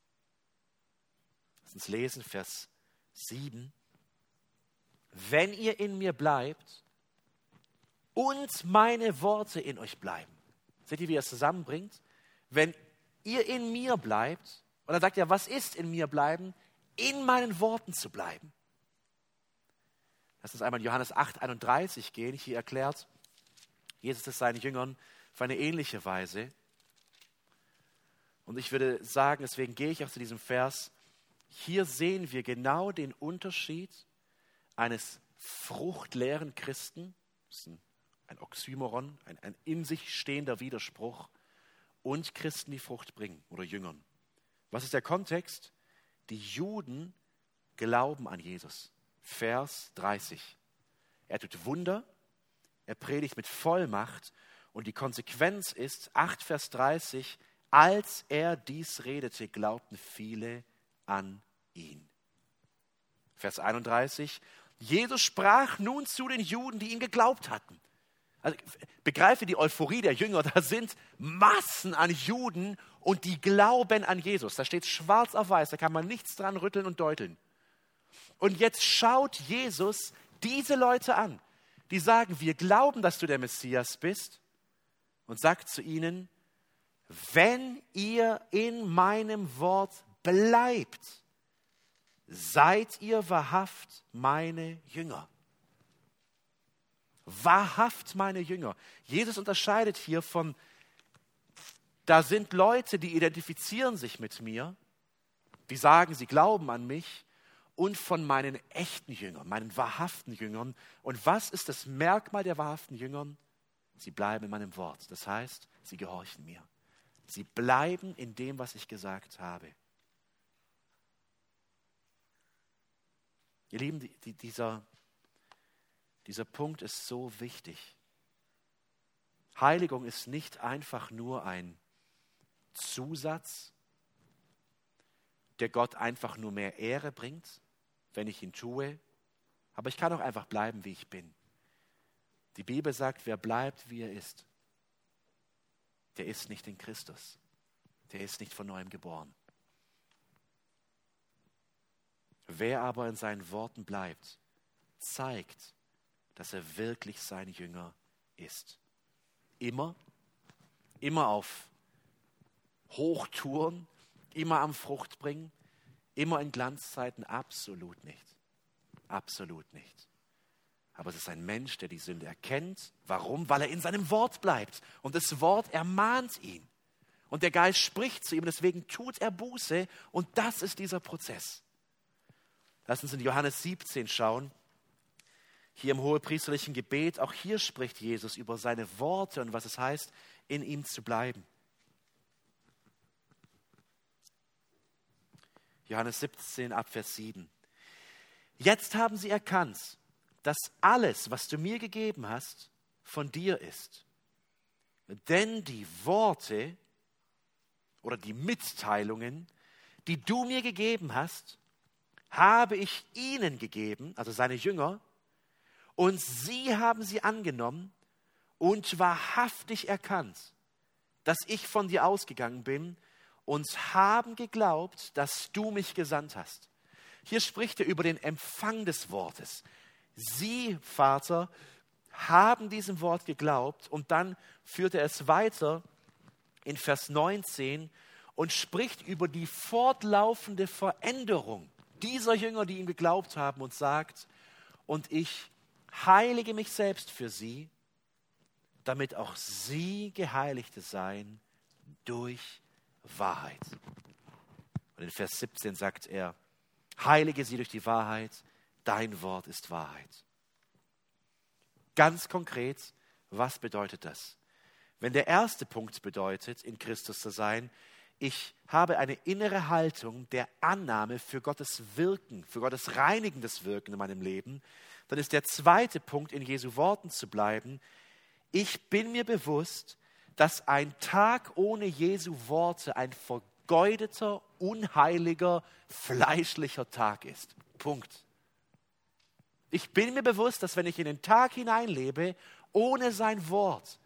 Lass uns lesen, Vers sieben. Wenn ihr in mir bleibt und meine Worte in euch bleiben. Seht ihr, wie er es zusammenbringt? Wenn ihr in mir bleibt, und dann sagt er, was ist in mir bleiben? In meinen Worten zu bleiben. Lass uns einmal in Johannes acht, einunddreißig gehen. Hier erklärt Jesus es seinen Jüngern auf eine ähnliche Weise. Und ich würde sagen, deswegen gehe ich auch zu diesem Vers. Hier sehen wir genau den Unterschied eines fruchtleeren Christen, das ist ein, ein Oxymoron, ein, ein in sich stehender Widerspruch, und Christen, die Frucht bringen oder Jüngern. Was ist der Kontext? Die Juden glauben an Jesus. Vers dreißig. Er tut Wunder, er predigt mit Vollmacht und die Konsequenz ist, acht Vers dreißig, als er dies redete, glaubten viele an ihn. Vers einunddreißig, Jesus sprach nun zu den Juden, die ihm geglaubt hatten. Also, begreife die Euphorie der Jünger, da sind Massen an Juden und die glauben an Jesus. Da steht schwarz auf weiß, da kann man nichts dran rütteln und deuteln. Und jetzt schaut Jesus diese Leute an, die sagen, wir glauben, dass du der Messias bist, und sagt zu ihnen, wenn ihr in meinem Wort bleibt, seid ihr wahrhaft meine Jünger. Wahrhaft meine Jünger. Jesus unterscheidet hier von, da sind Leute, die identifizieren sich mit mir, die sagen, sie glauben an mich, und von meinen echten Jüngern, meinen wahrhaften Jüngern. Und was ist das Merkmal der wahrhaften Jüngern? Sie bleiben in meinem Wort. Das heißt, sie gehorchen mir. Sie bleiben in dem, was ich gesagt habe. Ihr Lieben, die, die, dieser, dieser Punkt ist so wichtig. Heiligung ist nicht einfach nur ein Zusatz, der Gott einfach nur mehr Ehre bringt, wenn ich ihn tue. Aber ich kann auch einfach bleiben, wie ich bin. Die Bibel sagt, wer bleibt, wie er ist, der ist nicht in Christus. Der ist nicht von neuem geboren. Wer aber in seinen Worten bleibt, zeigt, dass er wirklich sein Jünger ist. Immer, immer auf Hochtouren, immer am Fruchtbringen, immer in Glanzzeiten, absolut nicht. Absolut nicht. Aber es ist ein Mensch, der die Sünde erkennt. Warum? Weil er in seinem Wort bleibt. Und das Wort ermahnt ihn. Und der Geist spricht zu ihm, deswegen tut er Buße. Und das ist dieser Prozess. Lass uns in Johannes siebzehn schauen. Hier im hohepriesterlichen Gebet, auch hier spricht Jesus über seine Worte und was es heißt, in ihm zu bleiben. Johannes siebzehn, ab Vers sieben. Jetzt haben sie erkannt, dass alles, was du mir gegeben hast, von dir ist. Denn die Worte oder die Mitteilungen, die du mir gegeben hast, habe ich ihnen gegeben, also seine Jünger, und sie haben sie angenommen und wahrhaftig erkannt, dass ich von dir ausgegangen bin, und haben geglaubt, dass du mich gesandt hast. Hier spricht er über den Empfang des Wortes. Sie, Vater, haben diesem Wort geglaubt, und dann führt er es weiter in Vers neunzehn und spricht über die fortlaufende Veränderung dieser Jünger, die ihm geglaubt haben, und sagt, und ich heilige mich selbst für sie, damit auch sie Geheiligte seien durch Wahrheit. Und in Vers siebzehn sagt er, heilige sie durch die Wahrheit, dein Wort ist Wahrheit. Ganz konkret, was bedeutet das? Wenn der erste Punkt bedeutet, in Christus zu sein, ich habe eine innere Haltung der Annahme für Gottes Wirken, für Gottes reinigendes Wirken in meinem Leben, dann ist der zweite Punkt, in Jesu Worten zu bleiben, ich bin mir bewusst, dass ein Tag ohne Jesu Worte ein vergeudeter, unheiliger, fleischlicher Tag ist. Punkt. Ich bin mir bewusst, dass wenn ich in den Tag hineinlebe, ohne sein Wort,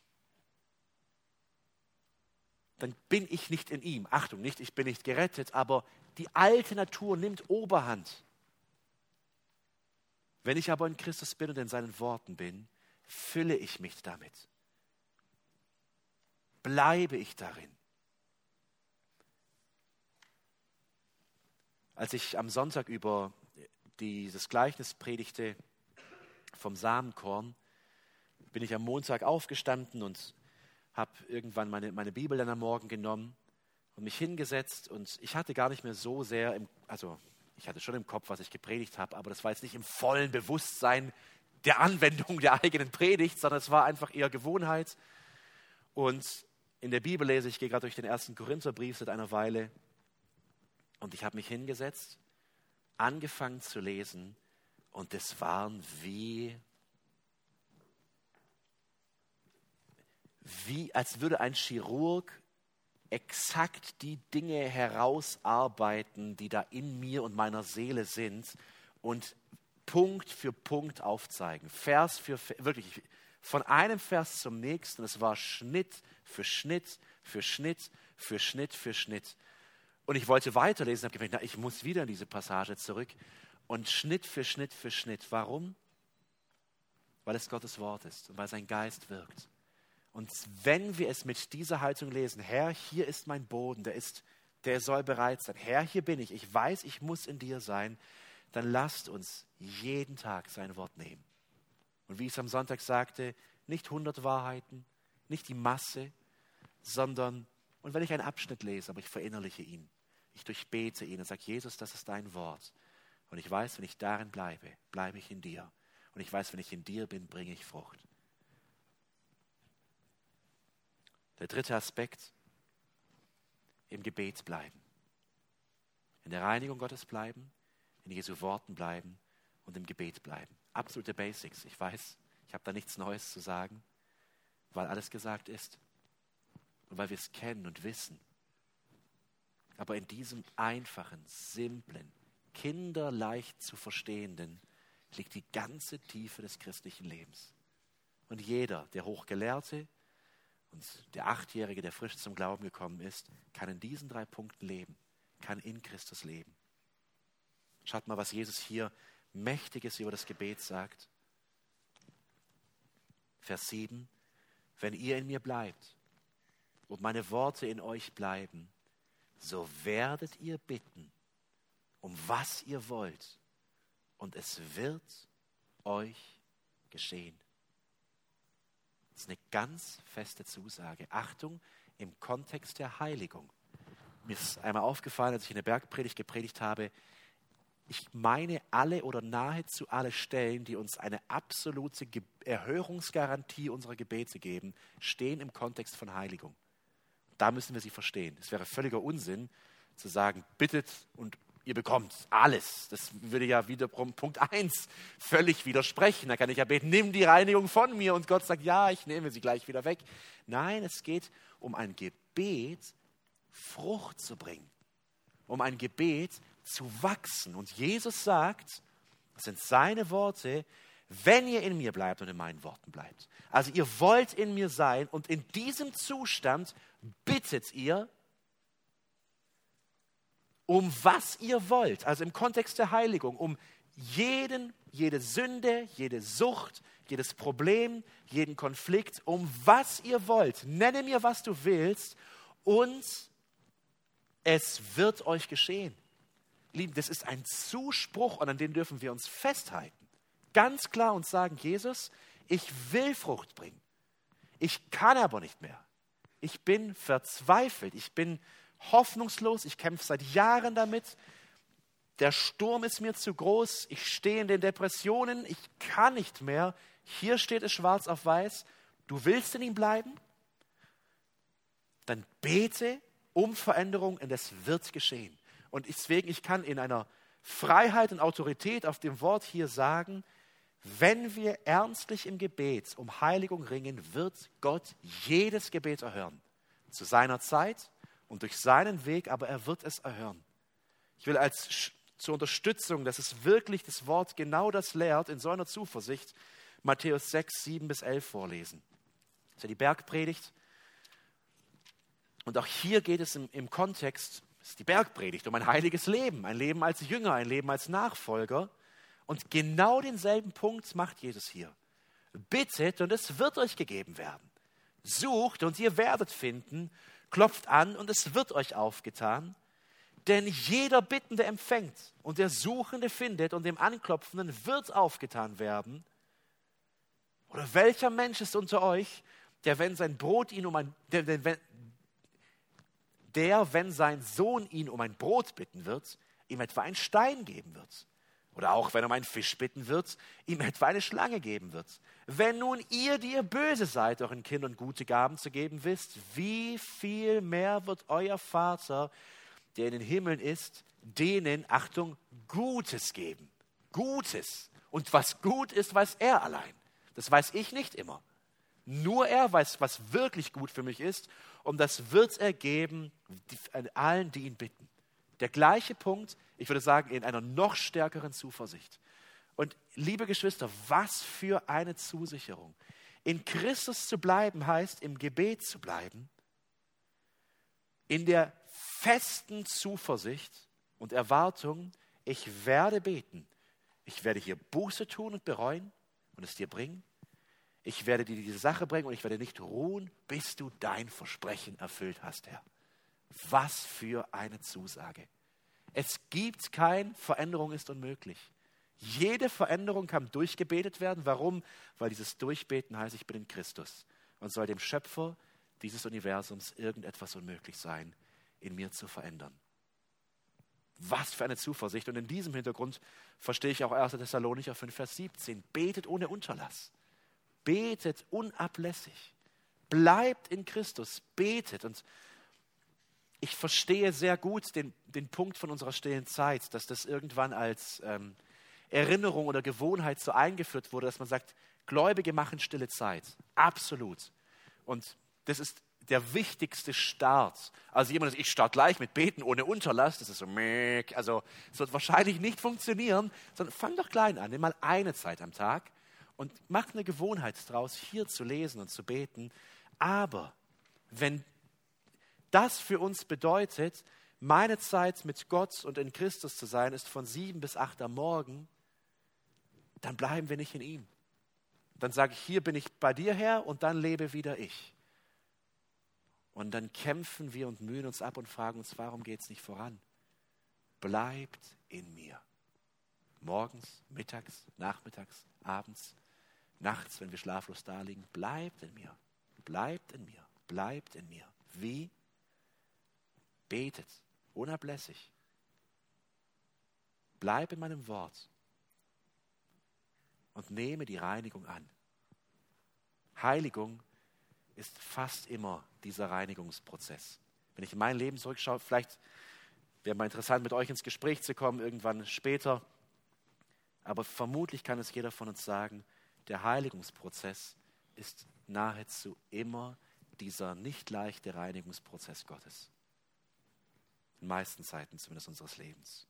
dann bin ich nicht in ihm. Achtung, nicht, ich bin nicht gerettet, aber die alte Natur nimmt Oberhand. Wenn ich aber in Christus bin und in seinen Worten bin, fülle ich mich damit. Bleibe ich darin. Als ich am Sonntag über dieses Gleichnis predigte vom Samenkorn, bin ich am Montag aufgestanden und habe irgendwann meine, meine Bibel dann am Morgen genommen und mich hingesetzt, und ich hatte gar nicht mehr so sehr, im, also ich hatte schon im Kopf, was ich gepredigt habe, aber das war jetzt nicht im vollen Bewusstsein der Anwendung der eigenen Predigt, sondern es war einfach eher Gewohnheit. Und in der Bibel lese ich, ich gehe gerade durch den ersten Korintherbrief seit einer Weile, und ich habe mich hingesetzt, angefangen zu lesen, und es waren wie, wie, als würde ein Chirurg exakt die Dinge herausarbeiten, die da in mir und meiner Seele sind, und Punkt für Punkt aufzeigen, Vers für Vers, wirklich von einem Vers zum nächsten. Es war Schnitt für Schnitt für Schnitt für Schnitt für Schnitt. Und ich wollte weiterlesen, habe gedacht, na, ich muss wieder in diese Passage zurück. Und Schnitt für Schnitt für Schnitt. Warum? Weil es Gottes Wort ist und weil sein Geist wirkt. Und wenn wir es mit dieser Haltung lesen, Herr, hier ist mein Boden, der, ist, der soll bereit sein. Herr, hier bin ich, ich weiß, ich muss in dir sein. Dann lasst uns jeden Tag sein Wort nehmen Und wie ich es am Sonntag sagte, nicht hundert Wahrheiten, nicht die Masse, sondern, und wenn ich einen Abschnitt lese, aber ich verinnerliche ihn, ich durchbete ihn und sage, Jesus, das ist dein Wort. Und ich weiß, wenn ich darin bleibe, bleibe ich in dir. Und ich weiß, wenn ich in dir bin, bringe ich Frucht. Der dritte Aspekt, im Gebet bleiben. In der Reinigung Gottes bleiben, in Jesu Worten bleiben und im Gebet bleiben. Absolute Basics. Ich weiß, ich habe da nichts Neues zu sagen, weil alles gesagt ist und weil wir es kennen und wissen. Aber in diesem einfachen, simplen, kinderleicht zu verstehenden liegt die ganze Tiefe des christlichen Lebens. Und jeder, der Hochgelehrte und der Achtjährige, der frisch zum Glauben gekommen ist, kann in diesen drei Punkten leben, kann in Christus leben. Schaut mal, was Jesus hier Mächtiges über das Gebet sagt. Vers sieben, wenn ihr in mir bleibt und meine Worte in euch bleiben, so werdet ihr bitten, um was ihr wollt, und es wird euch geschehen. Das ist eine ganz feste Zusage. Achtung, im Kontext der Heiligung. Mir ist einmal aufgefallen, als ich in der Bergpredigt gepredigt habe, ich meine alle oder nahezu alle Stellen, die uns eine absolute Ge- Erhörungsgarantie unserer Gebete geben, stehen im Kontext von Heiligung. Da müssen wir sie verstehen. Es wäre völliger Unsinn zu sagen, bittet und ihr bekommt alles. Das würde ja wiederum Punkt eins völlig widersprechen. Da kann ich ja beten, nimm die Reinigung von mir. Und Gott sagt, ja, ich nehme sie gleich wieder weg. Nein, es geht um ein Gebet, Frucht zu bringen. Um ein Gebet zu wachsen. Und Jesus sagt, das sind seine Worte, wenn ihr in mir bleibt und in meinen Worten bleibt. Also ihr wollt in mir sein und in diesem Zustand bittet ihr um was ihr wollt, also im Kontext der Heiligung, um jeden, jede Sünde, jede Sucht, jedes Problem, jeden Konflikt, um was ihr wollt. Nenne mir, was du willst und es wird euch geschehen. Lieben, das ist ein Zuspruch und an den dürfen wir uns festhalten. Ganz klar und sagen, Jesus, ich will Frucht bringen. Ich kann aber nicht mehr. Ich bin verzweifelt. Ich bin hoffnungslos. Ich kämpfe seit Jahren damit. Der Sturm ist mir zu groß. Ich stehe in den Depressionen. Ich kann nicht mehr. Hier steht es schwarz auf weiß. Du willst in ihm bleiben? Dann bete um Veränderung und es wird geschehen. Und deswegen, ich kann in einer Freiheit und Autorität auf dem Wort hier sagen, wenn wir ernstlich im Gebet um Heiligung ringen, wird Gott jedes Gebet erhören. Zu seiner Zeit und durch seinen Weg, aber er wird es erhören. Ich will als zur Unterstützung, dass es wirklich das Wort genau das lehrt, in so einer Zuversicht, Matthäus sechs, sieben bis elf vorlesen. Das ist ja die Bergpredigt. Und auch hier geht es im, im Kontext, das ist die Bergpredigt, um ein heiliges Leben, ein Leben als Jünger, ein Leben als Nachfolger. Und genau denselben Punkt macht Jesus hier. Bittet und es wird euch gegeben werden. Sucht und ihr werdet finden. Klopft an und es wird euch aufgetan. Denn jeder Bittende empfängt und der Suchende findet und dem Anklopfenden wird aufgetan werden. Oder welcher Mensch ist unter euch, der, wenn sein Brot ihn um ein, der, der, wenn, der, wenn sein Sohn ihn um ein Brot bitten wird, ihm etwa einen Stein geben wird? Oder auch, wenn er um einen Fisch bitten wird, ihm etwa eine Schlange geben wird. Wenn nun ihr, die ihr böse seid, euren Kindern gute Gaben zu geben wisst, wie viel mehr wird euer Vater, der in den Himmeln ist, denen, Achtung, Gutes geben. Gutes. Und was gut ist, weiß er allein. Das weiß ich nicht immer. Nur er weiß, was wirklich gut für mich ist. Und das wird er geben allen, die ihn bitten. Der gleiche Punkt, ich würde sagen, in einer noch stärkeren Zuversicht. Und liebe Geschwister, was für eine Zusicherung. In Christus zu bleiben heißt, im Gebet zu bleiben, in der festen Zuversicht und Erwartung, ich werde beten. Ich werde hier Buße tun und bereuen und es dir bringen. Ich werde dir diese Sache bringen und ich werde nicht ruhen, bis du dein Versprechen erfüllt hast, Herr. Was für eine Zusage. Es gibt kein Veränderung ist unmöglich. Jede Veränderung kann durchgebetet werden. Warum? Weil dieses Durchbeten heißt, ich bin in Christus und soll dem Schöpfer dieses Universums irgendetwas unmöglich sein, in mir zu verändern. Was für eine Zuversicht. Und in diesem Hintergrund verstehe ich auch erster Thessalonicher fünf, Vers siebzehn. Betet ohne Unterlass. Betet unablässig. Bleibt in Christus. Betet. Und ich verstehe sehr gut den, den Punkt von unserer stillen Zeit, dass das irgendwann als ähm, Erinnerung oder Gewohnheit so eingeführt wurde, dass man sagt, Gläubige machen stille Zeit. Absolut. Und das ist der wichtigste Start. Also jemand sagt, ich starte gleich mit Beten ohne Unterlass, das ist so, also das wird wahrscheinlich nicht funktionieren, sondern fang doch klein an, nimm mal eine Zeit am Tag und mach eine Gewohnheit draus, hier zu lesen und zu beten. Aber wenn das für uns bedeutet, meine Zeit mit Gott und in Christus zu sein, ist von sieben bis acht am Morgen, dann bleiben wir nicht in ihm. Dann sage ich, hier bin ich bei dir, Herr, und dann lebe wieder ich. Und dann kämpfen wir und mühen uns ab und fragen uns, warum geht es nicht voran? Bleibt in mir. Morgens, mittags, nachmittags, abends, nachts, wenn wir schlaflos da liegen, bleibt in mir. Bleibt in mir. Bleibt in mir. Wie? Betet, unablässig. Bleib in meinem Wort und nehme die Reinigung an. Heiligung ist fast immer dieser Reinigungsprozess. Wenn ich in mein Leben zurückschaue, vielleicht wäre mal interessant, mit euch ins Gespräch zu kommen, irgendwann später, aber vermutlich kann es jeder von uns sagen, der Heiligungsprozess ist nahezu immer dieser nicht leichte Reinigungsprozess Gottes. In den meisten Zeiten zumindest unseres Lebens.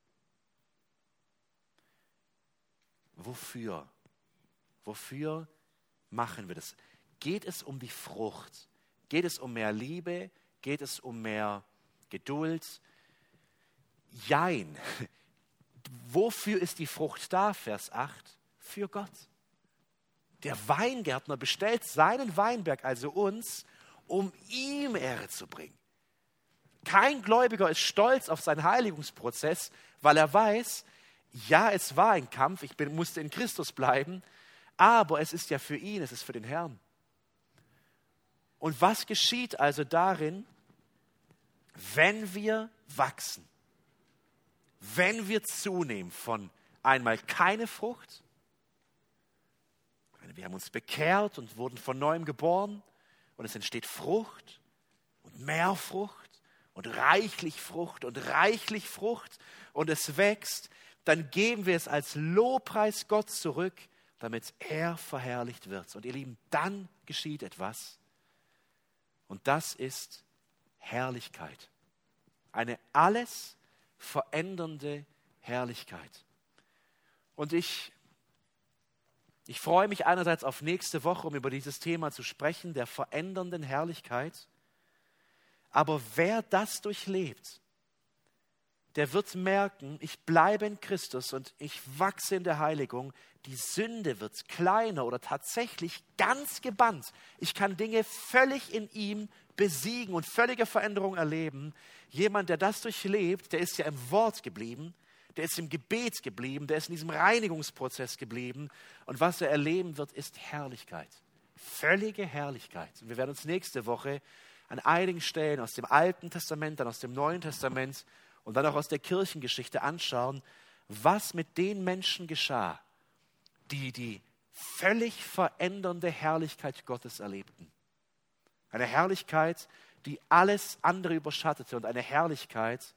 Wofür? Wofür machen wir das? Geht es um die Frucht? Geht es um mehr Liebe? Geht es um mehr Geduld? Jein. Wofür ist die Frucht da? Vers acht. Für Gott. Der Weingärtner bestellt seinen Weinberg, also uns, um ihm Ehre zu bringen. Kein Gläubiger ist stolz auf seinen Heiligungsprozess, weil er weiß, ja, es war ein Kampf, ich bin, musste in Christus bleiben, aber es ist ja für ihn, es ist für den Herrn. Und was geschieht also darin, wenn wir wachsen, wenn wir zunehmen von einmal keine Frucht, wir haben uns bekehrt und wurden von neuem geboren und es entsteht Frucht und mehr Frucht und reichlich Frucht und reichlich Frucht und es wächst, dann geben wir es als Lobpreis Gott zurück, damit er verherrlicht wird. Und ihr Lieben, dann geschieht etwas. Und das ist Herrlichkeit. Eine alles verändernde Herrlichkeit. Und ich, ich freue mich einerseits auf nächste Woche, um über dieses Thema zu sprechen, der verändernden Herrlichkeit. Aber wer das durchlebt, der wird merken, ich bleibe in Christus und ich wachse in der Heiligung. Die Sünde wird kleiner oder tatsächlich ganz gebannt. Ich kann Dinge völlig in ihm besiegen und völlige Veränderung erleben. Jemand, der das durchlebt, der ist ja im Wort geblieben, der ist im Gebet geblieben, der ist in diesem Reinigungsprozess geblieben. Und was er erleben wird, ist Herrlichkeit. Völlige Herrlichkeit. Und wir werden uns nächste Woche an einigen Stellen aus dem Alten Testament, dann aus dem Neuen Testament und dann auch aus der Kirchengeschichte anschauen, was mit den Menschen geschah, die die völlig verändernde Herrlichkeit Gottes erlebten. Eine Herrlichkeit, die alles andere überschattete und eine Herrlichkeit,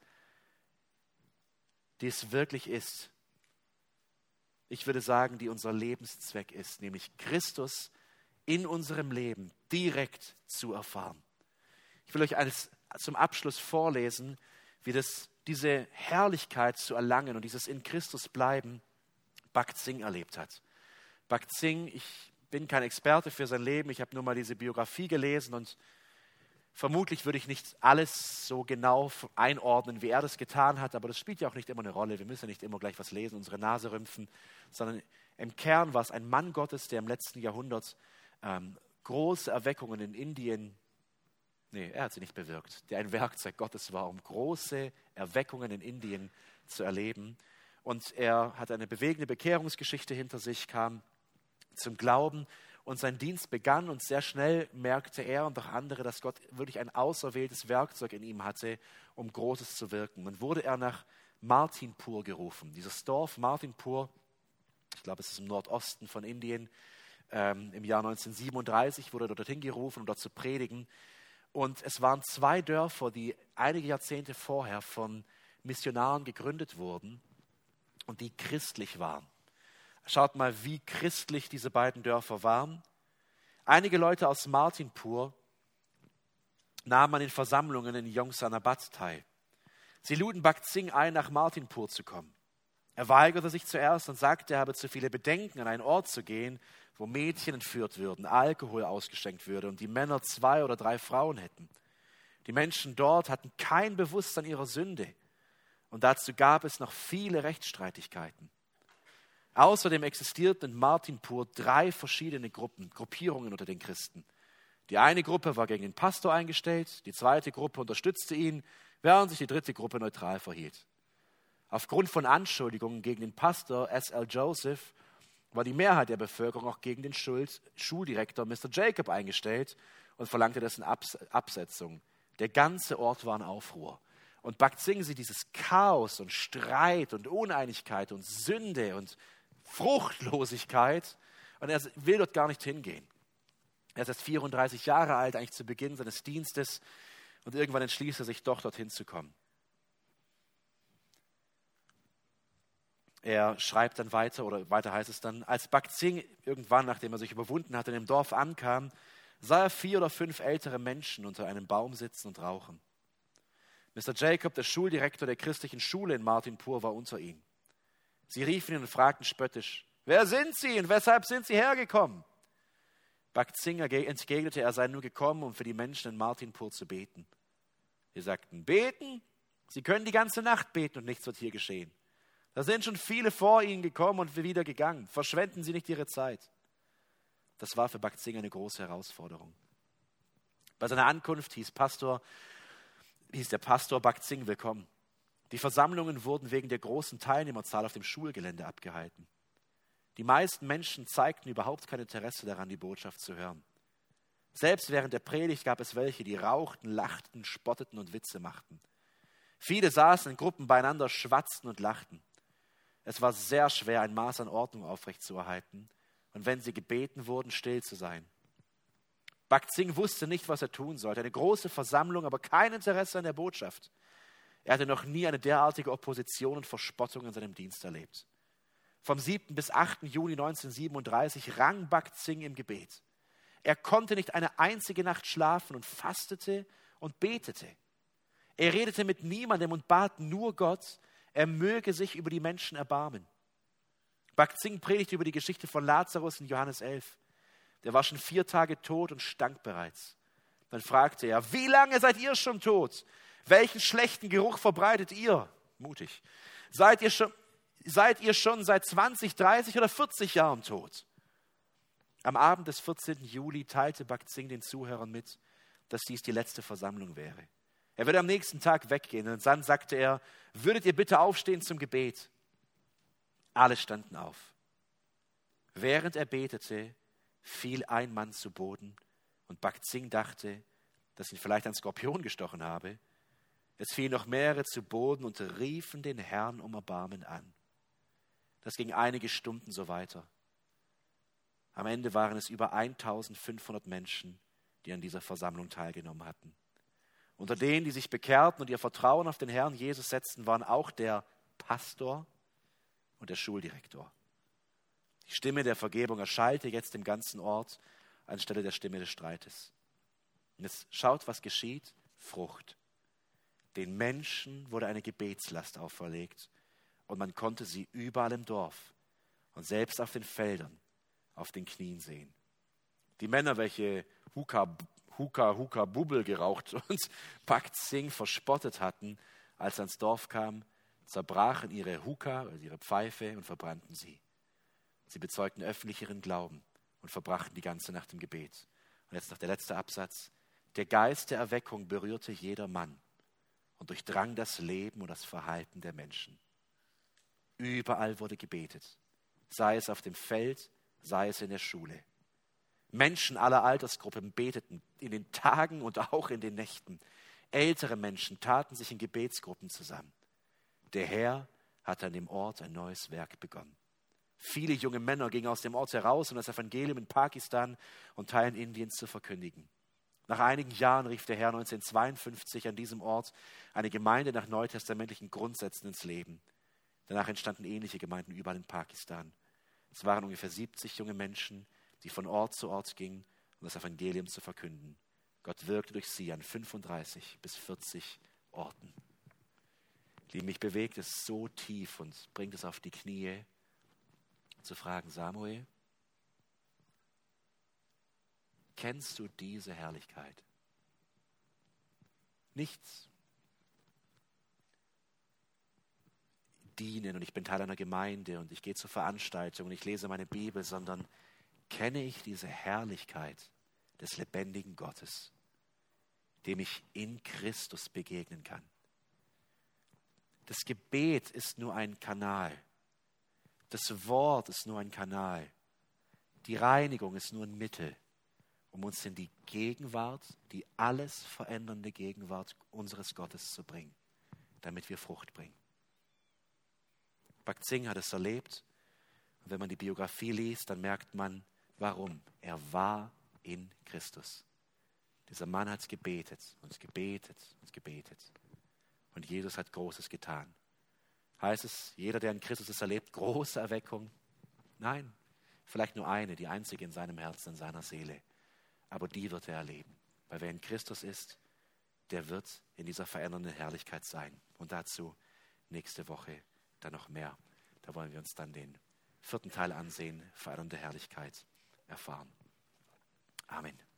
die es wirklich ist. Ich würde sagen, die unser Lebenszweck ist, nämlich Christus in unserem Leben direkt zu erfahren. Ich will euch eines zum Abschluss vorlesen, wie das, diese Herrlichkeit zu erlangen und dieses in Christus bleiben Bakzing erlebt hat. Bakzing, ich bin kein Experte für sein Leben, ich habe nur mal diese Biografie gelesen und vermutlich würde ich nicht alles so genau einordnen, wie er das getan hat, aber das spielt ja auch nicht immer eine Rolle. Wir müssen ja nicht immer gleich was lesen, unsere Nase rümpfen, sondern im Kern war es ein Mann Gottes, der im letzten Jahrhundert ähm, große Erweckungen in Indien, nee, er hat sie nicht bewirkt, der ein Werkzeug Gottes war, um große Erweckungen in Indien zu erleben. Und er hat eine bewegende Bekehrungsgeschichte hinter sich, kam zum Glauben und sein Dienst begann. Und sehr schnell merkte er und auch andere, dass Gott wirklich ein auserwähltes Werkzeug in ihm hatte, um Großes zu wirken. Und wurde er nach Martinpur gerufen. Dieses Dorf Martinpur, ich glaube, es ist im Nordosten von Indien, ähm, im Jahr neunzehnhundertsiebenunddreißig wurde er dorthin gerufen, um dort zu predigen. Und es waren zwei Dörfer, die einige Jahrzehnte vorher von Missionaren gegründet wurden und die christlich waren. Schaut mal, wie christlich diese beiden Dörfer waren. Einige Leute aus Martinpur nahmen an den Versammlungen in Yongsanabad teil. Sie luden Bhakt Singh ein, nach Martinpur zu kommen. Er weigerte sich zuerst und sagte, er habe zu viele Bedenken, an einen Ort zu gehen, wo Mädchen entführt würden, Alkohol ausgeschenkt würde und die Männer zwei oder drei Frauen hätten. Die Menschen dort hatten kein Bewusstsein ihrer Sünde und dazu gab es noch viele Rechtsstreitigkeiten. Außerdem existierten in Martinpur drei verschiedene Gruppen, Gruppierungen unter den Christen. Die eine Gruppe war gegen den Pastor eingestellt, die zweite Gruppe unterstützte ihn, während sich die dritte Gruppe neutral verhielt. Aufgrund von Anschuldigungen gegen den Pastor S L Joseph war die Mehrheit der Bevölkerung auch gegen den Schuld, Schuldirektor Mister Jacob eingestellt und verlangte dessen Abs- Absetzung. Der ganze Ort war in Aufruhr. Und Bhakt Singh sieht dieses Chaos und Streit und Uneinigkeit und Sünde und Fruchtlosigkeit und er will dort gar nicht hingehen. Er ist erst vierunddreißig Jahre alt, eigentlich zu Beginn seines Dienstes und irgendwann entschließt er sich doch dorthin zu kommen. Er schreibt dann weiter, oder weiter heißt es dann, als Bhakt Singh irgendwann, nachdem er sich überwunden hatte, in dem Dorf ankam, sah er vier oder fünf ältere Menschen unter einem Baum sitzen und rauchen. Mister Jacob, der Schuldirektor der christlichen Schule in Martinpur, war unter ihnen. Sie riefen ihn und fragten spöttisch, wer sind Sie und weshalb sind Sie hergekommen? Bhakt Singh entgegnete, er sei nur gekommen, um für die Menschen in Martinpur zu beten. Sie sagten, beten? Sie können die ganze Nacht beten und nichts wird hier geschehen. Da sind schon viele vor Ihnen gekommen und wieder gegangen. Verschwenden Sie nicht Ihre Zeit. Das war für Bhakt Singh eine große Herausforderung. Bei seiner Ankunft hieß, Pastor, hieß der Pastor Bhakt Singh willkommen. Die Versammlungen wurden wegen der großen Teilnehmerzahl auf dem Schulgelände abgehalten. Die meisten Menschen zeigten überhaupt kein Interesse daran, die Botschaft zu hören. Selbst während der Predigt gab es welche, die rauchten, lachten, spotteten und Witze machten. Viele saßen in Gruppen beieinander, schwatzten und lachten. Es war sehr schwer, ein Maß an Ordnung aufrechtzuerhalten und wenn sie gebeten wurden, still zu sein. Bhakt Singh wusste nicht, was er tun sollte. Eine große Versammlung, aber kein Interesse an der Botschaft. Er hatte noch nie eine derartige Opposition und Verspottung in seinem Dienst erlebt. Vom siebten bis achten Juni neunzehnhundertsiebenunddreißig rang Bhakt Singh im Gebet. Er konnte nicht eine einzige Nacht schlafen und fastete und betete. Er redete mit niemandem und bat nur Gott, er möge sich über die Menschen erbarmen. Bhakt Singh predigte über die Geschichte von Lazarus in Johannes elf. Der war schon vier Tage tot und stank bereits. Dann fragte er, wie lange seid ihr schon tot? Welchen schlechten Geruch verbreitet ihr? Mutig. Seid ihr schon, seid ihr schon seit zwanzig, dreißig oder vierzig Jahren tot? Am Abend des vierzehnten Juli teilte Bhakt Singh den Zuhörern mit, dass dies die letzte Versammlung wäre. Er würde am nächsten Tag weggehen und dann sagte er, würdet ihr bitte aufstehen zum Gebet? Alle standen auf. Während er betete, fiel ein Mann zu Boden und Bhakt Singh dachte, dass ihn vielleicht ein Skorpion gestochen habe. Es fielen noch mehrere zu Boden und riefen den Herrn um Erbarmen an. Das ging einige Stunden so weiter. Am Ende waren es über eintausendfünfhundert Menschen, die an dieser Versammlung teilgenommen hatten. Unter denen, die sich bekehrten und ihr Vertrauen auf den Herrn Jesus setzten, waren auch der Pastor und der Schuldirektor. Die Stimme der Vergebung erschallte jetzt im ganzen Ort anstelle der Stimme des Streites. Und jetzt schaut, was geschieht. Frucht. Den Menschen wurde eine Gebetslast auferlegt und man konnte sie überall im Dorf und selbst auf den Feldern auf den Knien sehen. Die Männer, welche Hookah, Hookah, Hookah, Bubbel geraucht und Bhakt Singh verspottet hatten, als er ins Dorf kam, zerbrachen ihre Hookah, also ihre Pfeife und verbrannten sie. Sie bezeugten öffentlich ihren Glauben und verbrachten die ganze Nacht im Gebet. Und jetzt noch der letzte Absatz. Der Geist der Erweckung berührte jeder Mann und durchdrang das Leben und das Verhalten der Menschen. Überall wurde gebetet, sei es auf dem Feld, sei es in der Schule. Menschen aller Altersgruppen beteten in den Tagen und auch in den Nächten. Ältere Menschen taten sich in Gebetsgruppen zusammen. Der Herr hat an dem Ort ein neues Werk begonnen. Viele junge Männer gingen aus dem Ort heraus, um das Evangelium in Pakistan und Teilen Indiens zu verkündigen. Nach einigen Jahren rief der Herr neunzehnhundertzweiundfünfzig an diesem Ort eine Gemeinde nach neutestamentlichen Grundsätzen ins Leben. Danach entstanden ähnliche Gemeinden überall in Pakistan. Es waren ungefähr siebzig junge Menschen, die von Ort zu Ort gingen, um das Evangelium zu verkünden. Gott wirkte durch sie an fünfunddreißig bis vierzig Orten. Lieben, mich bewegt es so tief und bringt es auf die Knie, zu fragen, Samuel, kennst du diese Herrlichkeit? Nichts. Dienen und ich bin Teil einer Gemeinde und ich gehe zur Veranstaltung und ich lese meine Bibel, sondern kenne ich diese Herrlichkeit des lebendigen Gottes, dem ich in Christus begegnen kann. Das Gebet ist nur ein Kanal. Das Wort ist nur ein Kanal. Die Reinigung ist nur ein Mittel, um uns in die Gegenwart, die alles verändernde Gegenwart unseres Gottes zu bringen, damit wir Frucht bringen. Bakzing hat es erlebt. Und wenn man die Biografie liest, dann merkt man, warum. Er war in Christus. Dieser Mann hat gebetet und gebetet und gebetet. Und Jesus hat Großes getan. Heißt es, jeder, der in Christus ist, erlebt große Erweckung? Nein, vielleicht nur eine, die einzige in seinem Herzen, in seiner Seele. Aber die wird er erleben. Weil wer in Christus ist, der wird in dieser verändernden Herrlichkeit sein. Und dazu nächste Woche dann noch mehr. Da wollen wir uns dann den vierten Teil ansehen, verändernde Herrlichkeit erfahren. Amen.